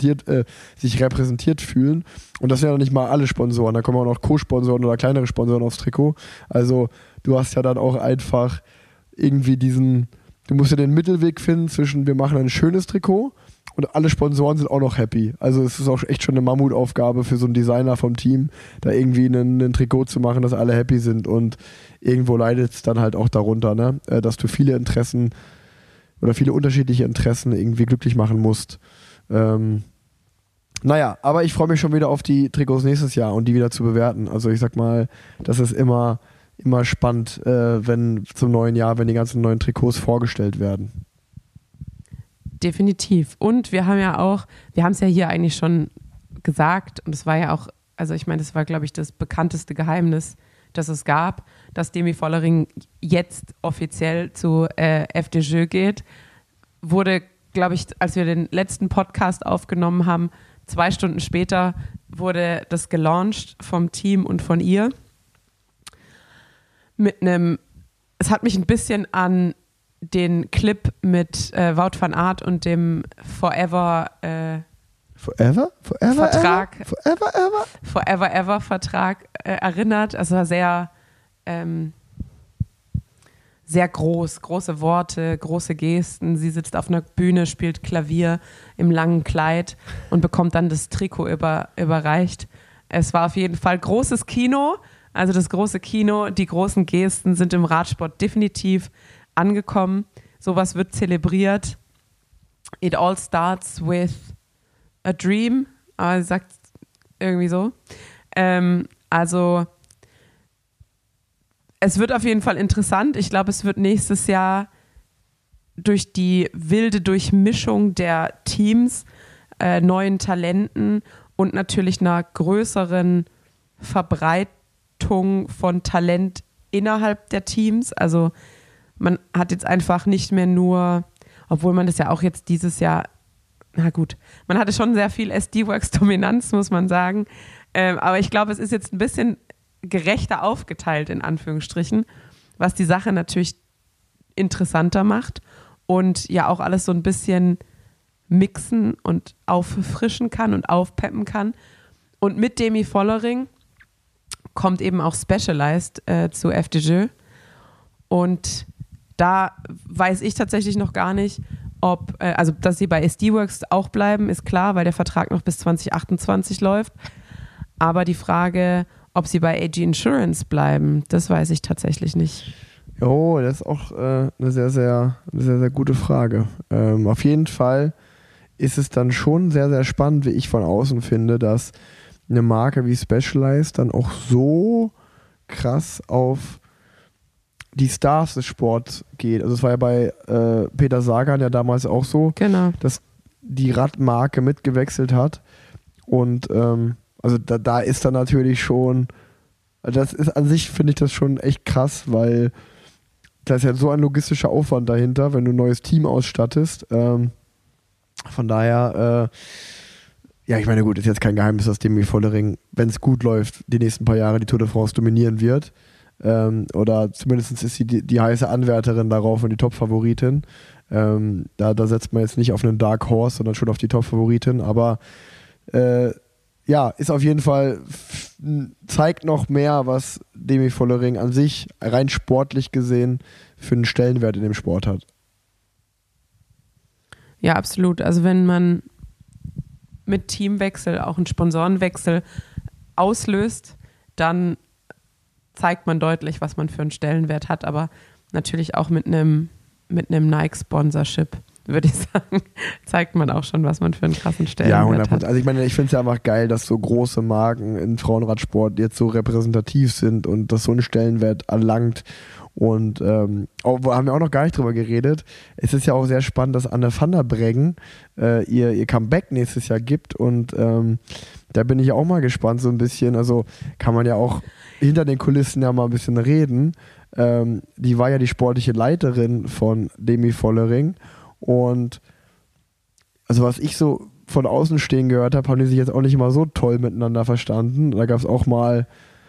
repräsentiert fühlen. Und das sind ja noch nicht mal alle Sponsoren. Da kommen auch noch Co-Sponsoren oder kleinere Sponsoren aufs Trikot. Also du hast ja dann auch einfach irgendwie du musst ja den Mittelweg finden zwischen wir machen ein schönes Trikot und alle Sponsoren sind auch noch happy. Also es ist auch echt schon eine Mammutaufgabe für so einen Designer vom Team, da irgendwie ein Trikot zu machen, dass alle happy sind, und irgendwo leidet es dann halt auch darunter, ne? Dass du viele Interessen oder viele unterschiedliche Interessen irgendwie glücklich machen musst. Naja, aber ich freue mich schon wieder auf die Trikots nächstes Jahr und die wieder zu bewerten. Also ich sag mal, das ist immer spannend, wenn zum neuen Jahr, wenn die ganzen neuen Trikots vorgestellt werden. Definitiv. Und wir haben es ja hier eigentlich schon gesagt, und es war ja auch, also ich meine, das war, glaube ich, das bekannteste Geheimnis, das es gab, dass Demi Vollering jetzt offiziell zu FDJ geht. Wurde, glaube ich, als wir den letzten Podcast aufgenommen haben, 2 Stunden später wurde das gelauncht vom Team und von ihr. Es hat mich ein bisschen an den Clip mit Wout van Aert und dem Forever Vertrag erinnert. Also sehr, sehr große Worte, große Gesten. Sie sitzt auf einer Bühne, spielt Klavier im langen Kleid und bekommt dann das Trikot überreicht. Es war auf jeden Fall großes Kino. Also das große Kino, die großen Gesten sind im Radsport definitiv angekommen. Sowas wird zelebriert. It all starts with a dream. Aber sie sagt irgendwie so. Also es wird auf jeden Fall interessant. Ich glaube, es wird nächstes Jahr durch die wilde Durchmischung der Teams, neuen Talenten und natürlich einer größeren Verbreitung von Talent innerhalb der Teams. Also man hat jetzt einfach nicht mehr nur, obwohl man das ja auch jetzt dieses Jahr, na gut, man hatte schon sehr viel SD-Works-Dominanz, muss man sagen. Aber ich glaube, es ist jetzt ein bisschen gerechter aufgeteilt, in Anführungsstrichen, was die Sache natürlich interessanter macht und ja auch alles so ein bisschen mixen und auffrischen kann und aufpeppen kann. Und mit Demi Vollering kommt eben auch Specialized zu FDJ. Und da weiß ich tatsächlich noch gar nicht, also dass sie bei SD-Works auch bleiben, ist klar, weil der Vertrag noch bis 2028 läuft. Aber die Frage, ob sie bei AG Insurance bleiben, das weiß ich tatsächlich nicht. Oh, das ist auch eine sehr, sehr gute Frage. Auf jeden Fall ist es dann schon sehr, sehr spannend, wie ich von außen finde, dass eine Marke wie Specialized dann auch so krass auf die Stars des Sports geht. Also es war ja bei Peter Sagan ja damals auch so, Genau. dass die Radmarke mitgewechselt hat. Und also da ist dann natürlich schon, also das ist an sich, finde ich das schon echt krass, weil da ist ja so ein logistischer Aufwand dahinter, wenn du ein neues Team ausstattest. Von daher, ja, ich meine, gut, ist jetzt kein Geheimnis, dass Demi Vollering, wenn es gut läuft, die nächsten paar Jahre die Tour de France dominieren wird. Oder zumindest ist sie die heiße Anwärterin darauf und die Top-Favoritin. Da setzt man jetzt nicht auf einen Dark Horse, sondern schon auf die Top-Favoritin. Aber ja, ist auf jeden Fall, zeigt noch mehr, was Demi Vollering an sich rein sportlich gesehen für einen Stellenwert in dem Sport hat. Ja, absolut. Also wenn man mit Teamwechsel auch einen Sponsorenwechsel auslöst, dann zeigt man deutlich, was man für einen Stellenwert hat, aber natürlich auch mit einem Nike-Sponsorship, würde ich sagen, zeigt man auch schon, was man für einen krassen Stellenwert hat. Also ich meine, ich finde es ja einfach geil, dass so große Marken im Frauenradsport jetzt so repräsentativ sind und das so einen Stellenwert erlangt. Und haben wir auch noch gar nicht drüber geredet. Es ist ja auch sehr spannend, dass Anne van der Breggen ihr Comeback nächstes Jahr gibt und da bin ich auch mal gespannt so ein bisschen. Also kann man ja auch hinter den Kulissen ja mal ein bisschen reden. Die war ja die sportliche Leiterin von Demi Vollering und also was ich so von außen stehen gehört habe, haben die sich jetzt auch nicht immer so toll miteinander verstanden. Da gab es auch mal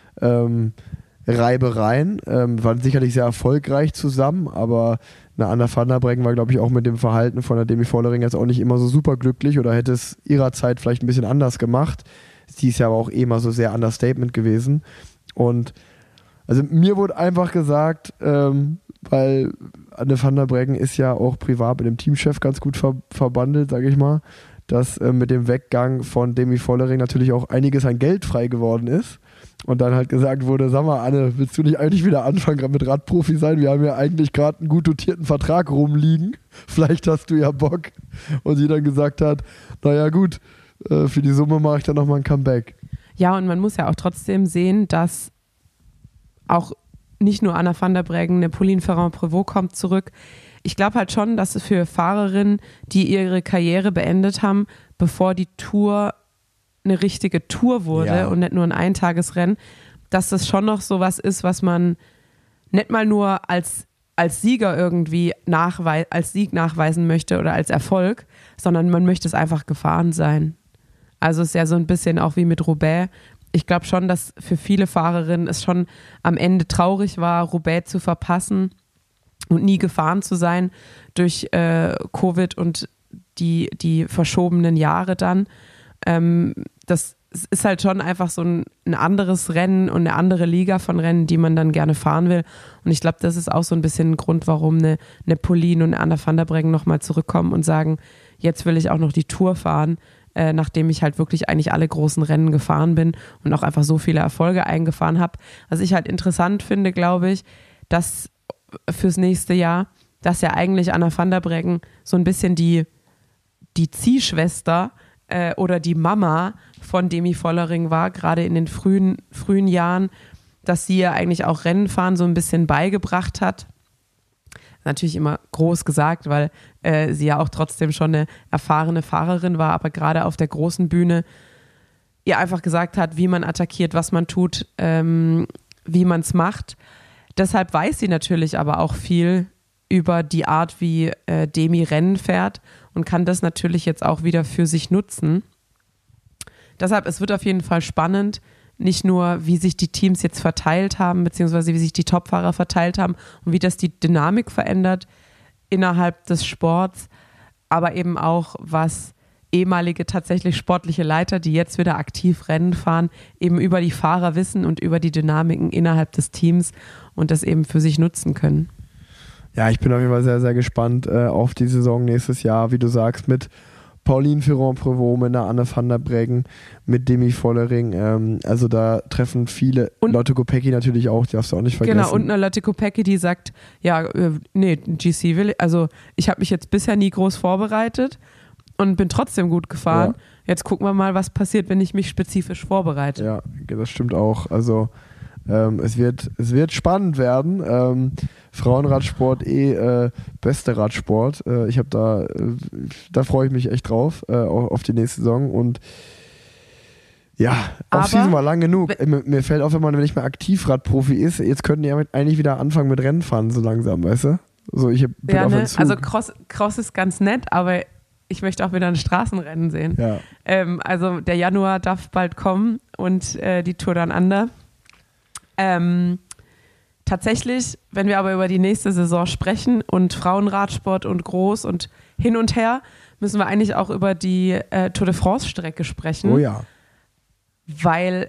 Reibereien, waren sicherlich sehr erfolgreich zusammen, aber eine Anna van der Breggen war, glaube ich, auch mit dem Verhalten von der Demi Vollering jetzt auch nicht immer so super glücklich oder hätte es ihrer Zeit vielleicht ein bisschen anders gemacht. Sie ist ja aber auch immer so sehr Understatement gewesen. Und also mir wurde einfach gesagt, weil Anne van der Breggen ist ja auch privat mit dem Teamchef ganz gut verbandelt, sage ich mal, dass mit dem Weggang von Demi Vollering natürlich auch einiges an Geld frei geworden ist. Und dann halt gesagt wurde, sag mal Anne, willst du nicht eigentlich wieder anfangen mit Radprofi sein? Wir haben ja eigentlich gerade einen gut dotierten Vertrag rumliegen. Vielleicht hast du ja Bock. Und sie dann gesagt hat, naja gut, für die Summe mache ich dann nochmal ein Comeback. Ja, und man muss ja auch trotzdem sehen, dass auch nicht nur Anna van der Breggen, eine Pauline Ferrand-Prévot kommt zurück. Ich glaube halt schon, dass es für Fahrerinnen, die ihre Karriere beendet haben, bevor die Tour eine richtige Tour wurde und nicht nur ein Eintagesrennen, dass das schon noch sowas ist, was man nicht mal nur als Sieger irgendwie als Sieg nachweisen möchte oder als Erfolg, sondern man möchte es einfach gefahren sein. Also es ist ja so ein bisschen auch wie mit Roubaix. Ich glaube schon, dass für viele Fahrerinnen es schon am Ende traurig war, Roubaix zu verpassen und nie gefahren zu sein durch Covid und die verschobenen Jahre dann. Das ist halt schon einfach so ein anderes Rennen und eine andere Liga von Rennen, die man dann gerne fahren will. Und ich glaube, das ist auch so ein bisschen ein Grund, warum eine Pauline und eine Anna van der Breggen nochmal zurückkommen und sagen, jetzt will ich auch noch die Tour fahren, nachdem ich halt wirklich eigentlich alle großen Rennen gefahren bin und auch einfach so viele Erfolge eingefahren habe. Was ich halt interessant finde, glaube ich, dass fürs nächste Jahr, dass ja eigentlich Anna van der Breggen so ein bisschen die Ziehschwester oder die Mama von Demi Vollering war, gerade in den frühen Jahren, dass sie ja eigentlich auch Rennenfahren so ein bisschen beigebracht hat. Natürlich immer groß gesagt, weil sie ja auch trotzdem schon eine erfahrene Fahrerin war, aber gerade auf der großen Bühne ihr einfach gesagt hat, wie man attackiert, was man tut, wie man es macht. Deshalb weiß sie natürlich aber auch viel über die Art, wie Demi Rennen fährt und kann das natürlich jetzt auch wieder für sich nutzen. Deshalb, es wird auf jeden Fall spannend, nicht nur, wie sich die Teams jetzt verteilt haben, beziehungsweise wie sich die Topfahrer verteilt haben und wie das die Dynamik verändert innerhalb des Sports, aber eben auch, was ehemalige tatsächlich sportliche Leiter, die jetzt wieder aktiv Rennen fahren, eben über die Fahrer wissen und über die Dynamiken innerhalb des Teams und das eben für sich nutzen können. Ja, ich bin auf jeden Fall sehr, sehr gespannt auf die Saison nächstes Jahr, wie du sagst, mit Pauline Ferrand-Prévot, mit einer Anne van der Breggen, mit Demi Vollering. Also da treffen viele. Und Lotte Kopecky natürlich auch, die darfst du auch nicht vergessen. Genau, und eine Lotte Kopecky, die sagt, ja, nee, GC will, also ich habe mich jetzt bisher nie groß vorbereitet und bin trotzdem gut gefahren. Ja. Jetzt gucken wir mal, was passiert, wenn ich mich spezifisch vorbereite. Ja, das stimmt auch. Also es wird spannend werden. Frauenradsport beste Radsport. Ich habe da freue ich mich echt drauf auf die nächste Saison und ja, Off-Season war lang genug. Mir fällt auf, wenn man nicht mehr Aktivradprofi ist, jetzt könnten die eigentlich wieder anfangen mit Rennfahren so langsam, weißt du? So, ich bin auf den Zug. Also Cross ist ganz nett, aber ich möchte auch wieder ein Straßenrennen sehen. Ja. Also der Januar darf bald kommen und die Tour Down Under. Tatsächlich, wenn wir aber über die nächste Saison sprechen und Frauenradsport und groß und hin und her, müssen wir eigentlich auch über die Tour de France-Strecke sprechen. Oh ja. Weil,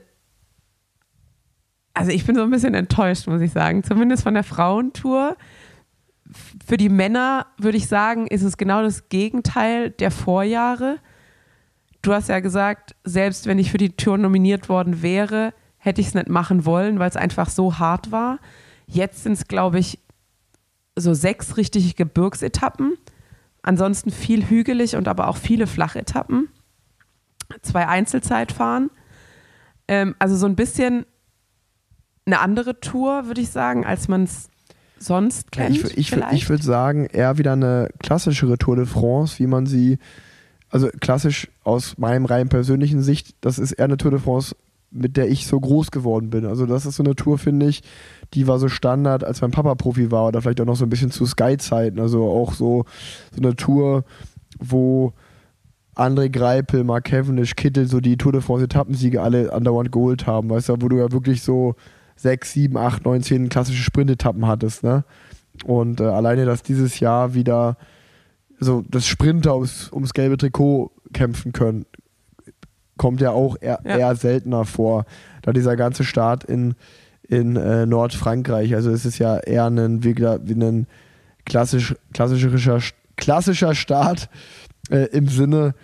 also ich bin so ein bisschen enttäuscht, muss ich sagen. Zumindest von der Frauentour. Für die Männer würde ich sagen, ist es genau das Gegenteil der Vorjahre. Du hast ja gesagt, selbst wenn ich für die Tour nominiert worden wäre, hätte ich es nicht machen wollen, weil es einfach so hart war. Jetzt sind es, glaube ich, so 6 richtige Gebirgsetappen. Ansonsten viel hügelig und aber auch viele Flachetappen. 2 Einzelzeitfahren. Also so ein bisschen eine andere Tour, würde ich sagen, als man es sonst kennt. Ich würde sagen, eher wieder eine klassischere Tour de France, wie man sie, also klassisch aus meinem rein persönlichen Sicht, das ist eher eine Tour de France, mit der ich so groß geworden bin. Also das ist so eine Tour, finde ich, die war so Standard, als mein Papa Profi war oder vielleicht auch noch so ein bisschen zu Sky-Zeiten. Also auch so eine Tour, wo André Greipel, Mark Cavendish, Kittel so die Tour de France Etappensiege alle andauernd geholt haben, weißt du, wo du ja wirklich so 6, 7, 8, 9, 10 klassische Sprintetappen hattest, ne? Und alleine, dass dieses Jahr wieder so das Sprinter ums gelbe Trikot kämpfen können, kommt ja auch eher seltener vor, da dieser ganze Start in Nordfrankreich, also es ist ja eher ein klassischer Start im Sinne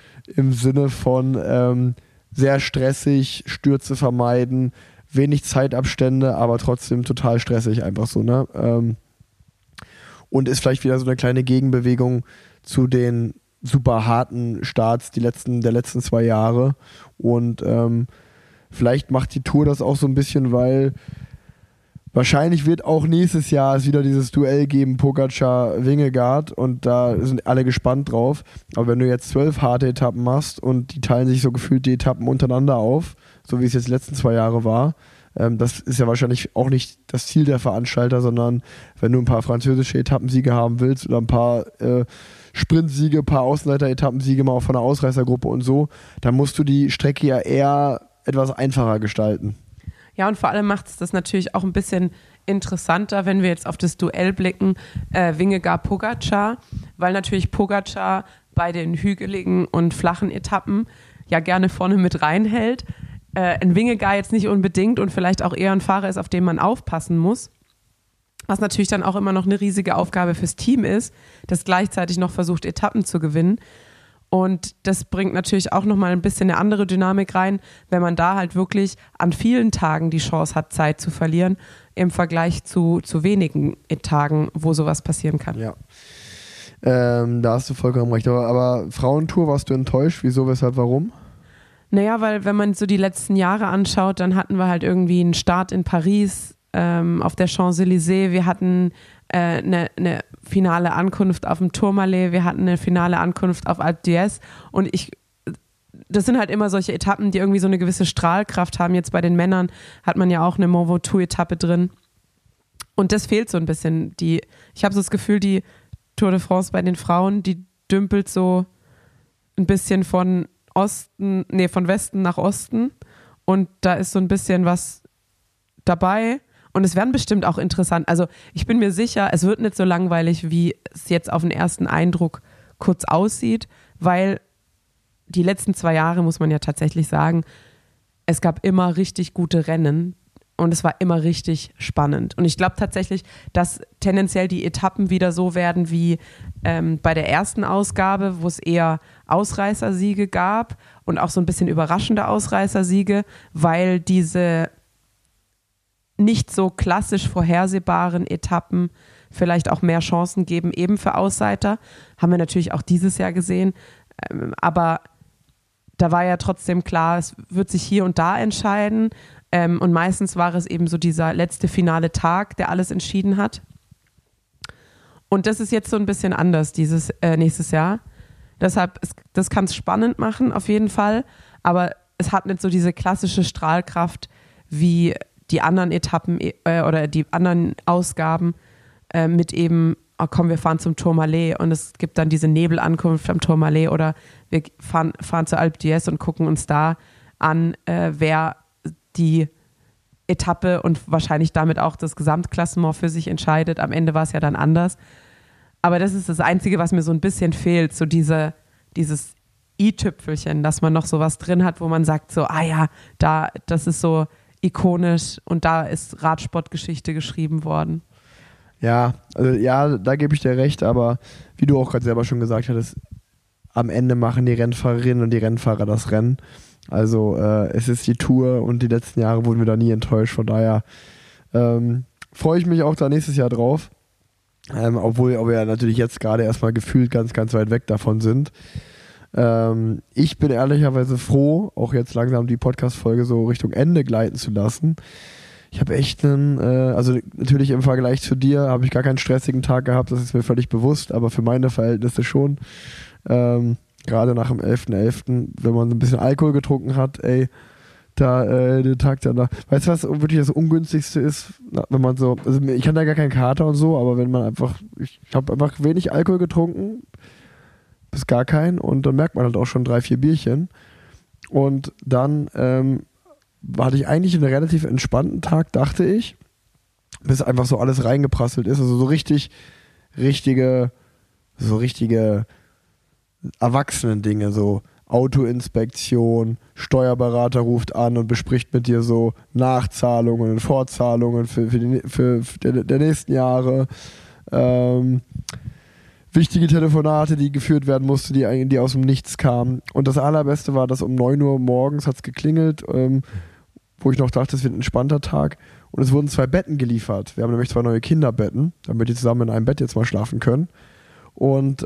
von sehr stressig, Stürze vermeiden, wenig Zeitabstände, aber trotzdem total stressig einfach so, ne? Und ist vielleicht wieder so eine kleine Gegenbewegung zu den super harten Starts der letzten 2 Jahre und vielleicht macht die Tour das auch so ein bisschen, weil wahrscheinlich wird auch nächstes Jahr es wieder dieses Duell geben, Pogačar-Vingegaard, und da sind alle gespannt drauf. Aber wenn du jetzt 12 harte Etappen machst und die teilen sich so gefühlt die Etappen untereinander auf, so wie es jetzt die letzten 2 Jahre war, das ist ja wahrscheinlich auch nicht das Ziel der Veranstalter, sondern wenn du ein paar französische Etappensiege haben willst oder ein paar Sprintsiege, ein paar Außenseiter-Etappensiege mal auch von der Ausreißergruppe und so, dann musst du die Strecke ja eher etwas einfacher gestalten. Ja, und vor allem macht es das natürlich auch ein bisschen interessanter, wenn wir jetzt auf das Duell blicken, Vingegaard-Pogačar, weil natürlich Pogačar bei den hügeligen und flachen Etappen ja gerne vorne mit reinhält. Ein Vingegaard jetzt nicht unbedingt und vielleicht auch eher ein Fahrer ist, auf den man aufpassen muss. Was natürlich dann auch immer noch eine riesige Aufgabe fürs Team ist, das gleichzeitig noch versucht, Etappen zu gewinnen. Und das bringt natürlich auch nochmal ein bisschen eine andere Dynamik rein, wenn man da halt wirklich an vielen Tagen die Chance hat, Zeit zu verlieren, im Vergleich zu wenigen Tagen, wo sowas passieren kann. Ja, da hast du vollkommen recht. Aber Frauentour, warst du enttäuscht? Wieso, weshalb, warum? Naja, weil wenn man so die letzten Jahre anschaut, dann hatten wir halt irgendwie einen Start in Paris, auf der Champs-Élysées, wir hatten eine finale Ankunft auf dem Tourmalet, wir hatten eine finale Ankunft auf Alpe d'Huez und das sind halt immer solche Etappen, die irgendwie so eine gewisse Strahlkraft haben. Jetzt bei den Männern hat man ja auch eine Mont Ventoux-Etappe drin und das fehlt so ein bisschen. Ich habe so das Gefühl, die Tour de France bei den Frauen, die dümpelt so ein bisschen von Westen nach Osten und da ist so ein bisschen was dabei. Und es werden bestimmt auch interessant. Also ich bin mir sicher, es wird nicht so langweilig, wie es jetzt auf den ersten Eindruck kurz aussieht, weil die letzten 2 Jahre, muss man ja tatsächlich sagen, es gab immer richtig gute Rennen. Und es war immer richtig spannend. Und ich glaube tatsächlich, dass tendenziell die Etappen wieder so werden wie bei der ersten Ausgabe, wo es eher Ausreißersiege gab und auch so ein bisschen überraschende Ausreißersiege, weil diese nicht so klassisch vorhersehbaren Etappen vielleicht auch mehr Chancen geben, eben für Außenseiter. Haben wir natürlich auch dieses Jahr gesehen. Aber da war ja trotzdem klar, es wird sich hier und da entscheiden. Und meistens war es eben so dieser letzte finale Tag, der alles entschieden hat. Und das ist jetzt so ein bisschen anders dieses nächstes Jahr. Deshalb, das kann es spannend machen, auf jeden Fall. Aber es hat nicht so diese klassische Strahlkraft wie die anderen Etappen oder die anderen Ausgaben mit eben, oh komm, wir fahren zum Tourmalet und es gibt dann diese Nebelankunft am Tourmalet oder wir fahren zur Alpe d'Huez und gucken uns da an, wer die Etappe und wahrscheinlich damit auch das Gesamtklassement für sich entscheidet. Am Ende war es ja dann anders. Aber das ist das Einzige, was mir so ein bisschen fehlt, so dieses i-Tüpfelchen, dass man noch sowas drin hat, wo man sagt so, das ist so ikonisch und da ist Radsportgeschichte geschrieben worden. Ja, also ja, da gebe ich dir recht, aber wie du auch gerade selber schon gesagt hattest, am Ende machen die Rennfahrerinnen und die Rennfahrer das Rennen. Also es ist die Tour und die letzten Jahre wurden wir da nie enttäuscht. Von daher freue ich mich auch da nächstes Jahr drauf. Obwohl wir ja natürlich jetzt gerade erstmal gefühlt ganz, ganz weit weg davon sind. Ich bin ehrlicherweise froh, auch jetzt langsam die Podcast-Folge so Richtung Ende gleiten zu lassen. Ich habe echt also natürlich im Vergleich zu dir habe ich gar keinen stressigen Tag gehabt, das ist mir völlig bewusst, aber für meine Verhältnisse schon. Gerade nach dem 11.11., wenn man so ein bisschen Alkohol getrunken hat, der Tag danach. Weißt du, was wirklich das Ungünstigste ist, wenn man so, also ich hatte ja gar keinen Kater und so, aber wenn man einfach, ich habe einfach wenig Alkohol getrunken, bis gar keinen, und dann merkt man halt auch schon 3-4 Bierchen. Und dann hatte ich eigentlich einen relativ entspannten Tag, dachte ich, bis einfach so alles reingeprasselt ist. Also so richtige Erwachsenen-Dinge, so Autoinspektion, Steuerberater ruft an und bespricht mit dir so Nachzahlungen und Fortzahlungen für der nächsten Jahre. Wichtige Telefonate, die geführt werden mussten, die aus dem Nichts kamen. Und das Allerbeste war, dass um 9 Uhr morgens hat es geklingelt, wo ich noch dachte, es wird ein entspannter Tag. Und es wurden 2 Betten geliefert. Wir haben nämlich 2 neue Kinderbetten, damit die zusammen in einem Bett jetzt mal schlafen können. Und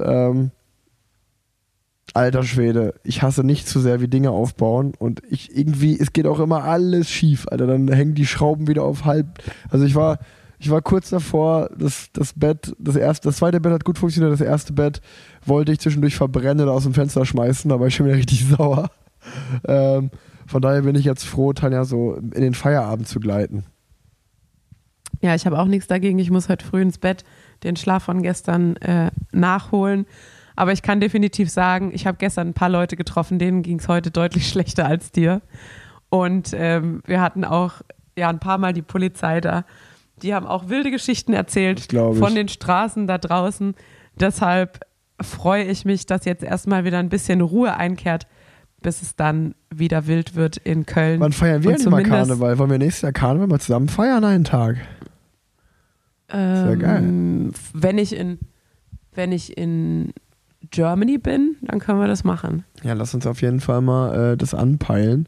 alter Schwede, ich hasse nicht so sehr wie Dinge aufbauen. Und es geht auch immer alles schief, Alter. Dann hängen die Schrauben wieder auf halb. Also ich war kurz davor, das zweite Bett hat gut funktioniert, das erste Bett wollte ich zwischendurch verbrennen oder aus dem Fenster schmeißen, da war ich schon wieder richtig sauer. Von daher bin ich jetzt froh, Tanja so in den Feierabend zu gleiten. Ja, ich habe auch nichts dagegen. Ich muss heute früh ins Bett den Schlaf von gestern nachholen. Aber ich kann definitiv sagen, ich habe gestern ein paar Leute getroffen, denen ging es heute deutlich schlechter als dir. Und wir hatten auch ein paar Mal die Polizei da. Die haben auch wilde Geschichten erzählt von den Straßen da draußen. Deshalb freue ich mich, dass jetzt erstmal wieder ein bisschen Ruhe einkehrt, bis es dann wieder wild wird in Köln. Wann feiern wir eigentlich mal Karneval? Wollen wir nächstes Jahr Karneval mal zusammen feiern einen Tag? Das wäre geil. Wenn ich in Germany bin, dann können wir das machen. Ja, lass uns auf jeden Fall mal das anpeilen.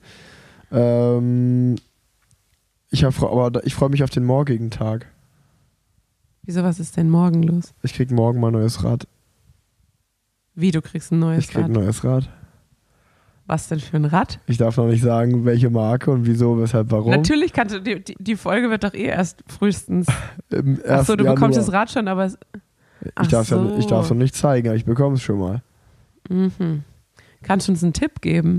Ich freue mich auf den morgigen Tag. Wieso, was ist denn morgen los? Ich krieg morgen mal ein neues Rad. Wie, du kriegst ein neues Rad? Ich krieg ein neues Rad. Was denn für ein Rad? Ich darf noch nicht sagen, welche Marke und wieso, weshalb, warum. Natürlich kannst du, die Folge wird doch erst frühestens. Achso, du bekommst das Rad schon, aber... Ich darf es noch nicht zeigen, aber ich bekomme es schon mal. Mhm. Kannst du uns einen Tipp geben?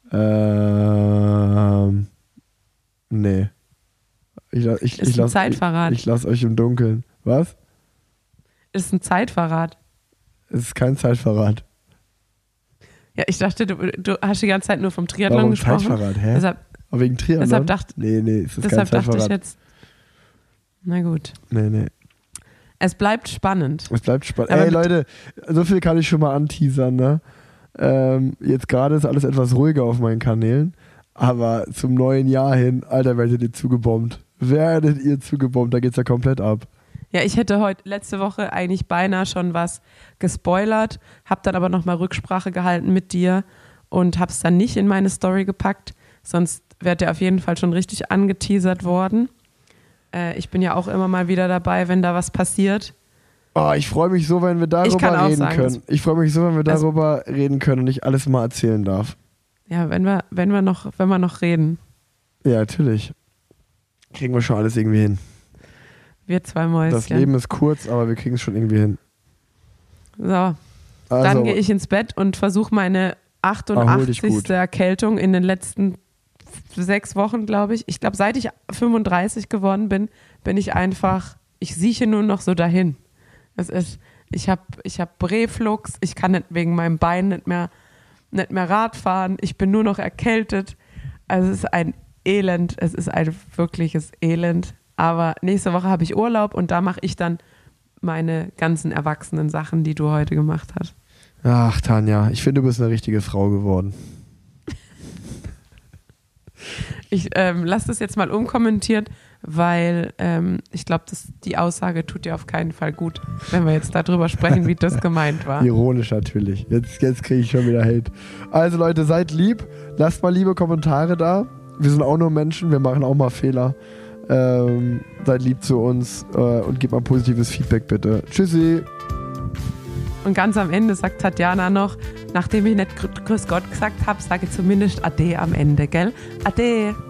Nee. Ist ein Zeitfahrrad. Ich lasse euch im Dunkeln. Was? Ist ein Zeitfahrrad. Es ist kein Zeitfahrrad. Ja, ich dachte, du hast die ganze Zeit nur vom Triathlon gesprochen. Zeitfahrrad, hä? Deshalb, wegen Triathlon? Nee, es ist kein Zeitfahrrad. Dachte ich jetzt, na gut. Nee. Es bleibt spannend. Ey, Leute, so viel kann ich schon mal anteasern, ne? Jetzt gerade ist alles etwas ruhiger auf meinen Kanälen, aber zum neuen Jahr hin, Alter, werdet ihr zugebombt. werdet ihr zugebombt. Da geht's ja komplett ab. Ja, ich hätte letzte Woche eigentlich beinahe schon was gespoilert, habe dann aber nochmal Rücksprache gehalten mit dir und habe es dann nicht in meine Story gepackt, sonst wäre der auf jeden Fall schon richtig angeteasert worden. Ich bin ja auch immer mal wieder dabei, wenn da was passiert. Oh, ich freue mich so, wenn wir darüber reden können. Ich freue mich so, wenn wir darüber reden können und ich alles mal erzählen darf. Ja, wenn wir noch reden. Ja, natürlich. Kriegen wir schon alles irgendwie hin. Wir zwei Mäuschen. Das Leben ist kurz, aber wir kriegen es schon irgendwie hin. So, dann gehe ich ins Bett und versuche meine 88. Erkältung in den letzten 6 Wochen, glaube ich. Ich glaube, seit ich 35 geworden bin, ich sieche nur noch so dahin. Ich hab Reflux, ich kann nicht wegen meinem Bein nicht mehr Rad fahren, ich bin nur noch erkältet. Also es ist ein Elend, es ist ein wirkliches Elend. Aber nächste Woche habe ich Urlaub und da mache ich dann meine ganzen erwachsenen Sachen, die du heute gemacht hast. Ach, Tanja, ich finde, du bist eine richtige Frau geworden. Ich lasse das jetzt mal unkommentiert, weil ich glaube, die Aussage tut dir auf keinen Fall gut, wenn wir jetzt darüber sprechen, wie das gemeint war. Ironisch natürlich. Jetzt kriege ich schon wieder Hate. Also Leute, seid lieb. Lasst mal liebe Kommentare da. Wir sind auch nur Menschen, wir machen auch mal Fehler. Seid lieb zu uns und gebt mal positives Feedback bitte. Tschüssi. Und ganz am Ende sagt Tatjana noch, nachdem ich nicht Grüß Gott gesagt habe, sage ich zumindest Ade am Ende, gell? Ade.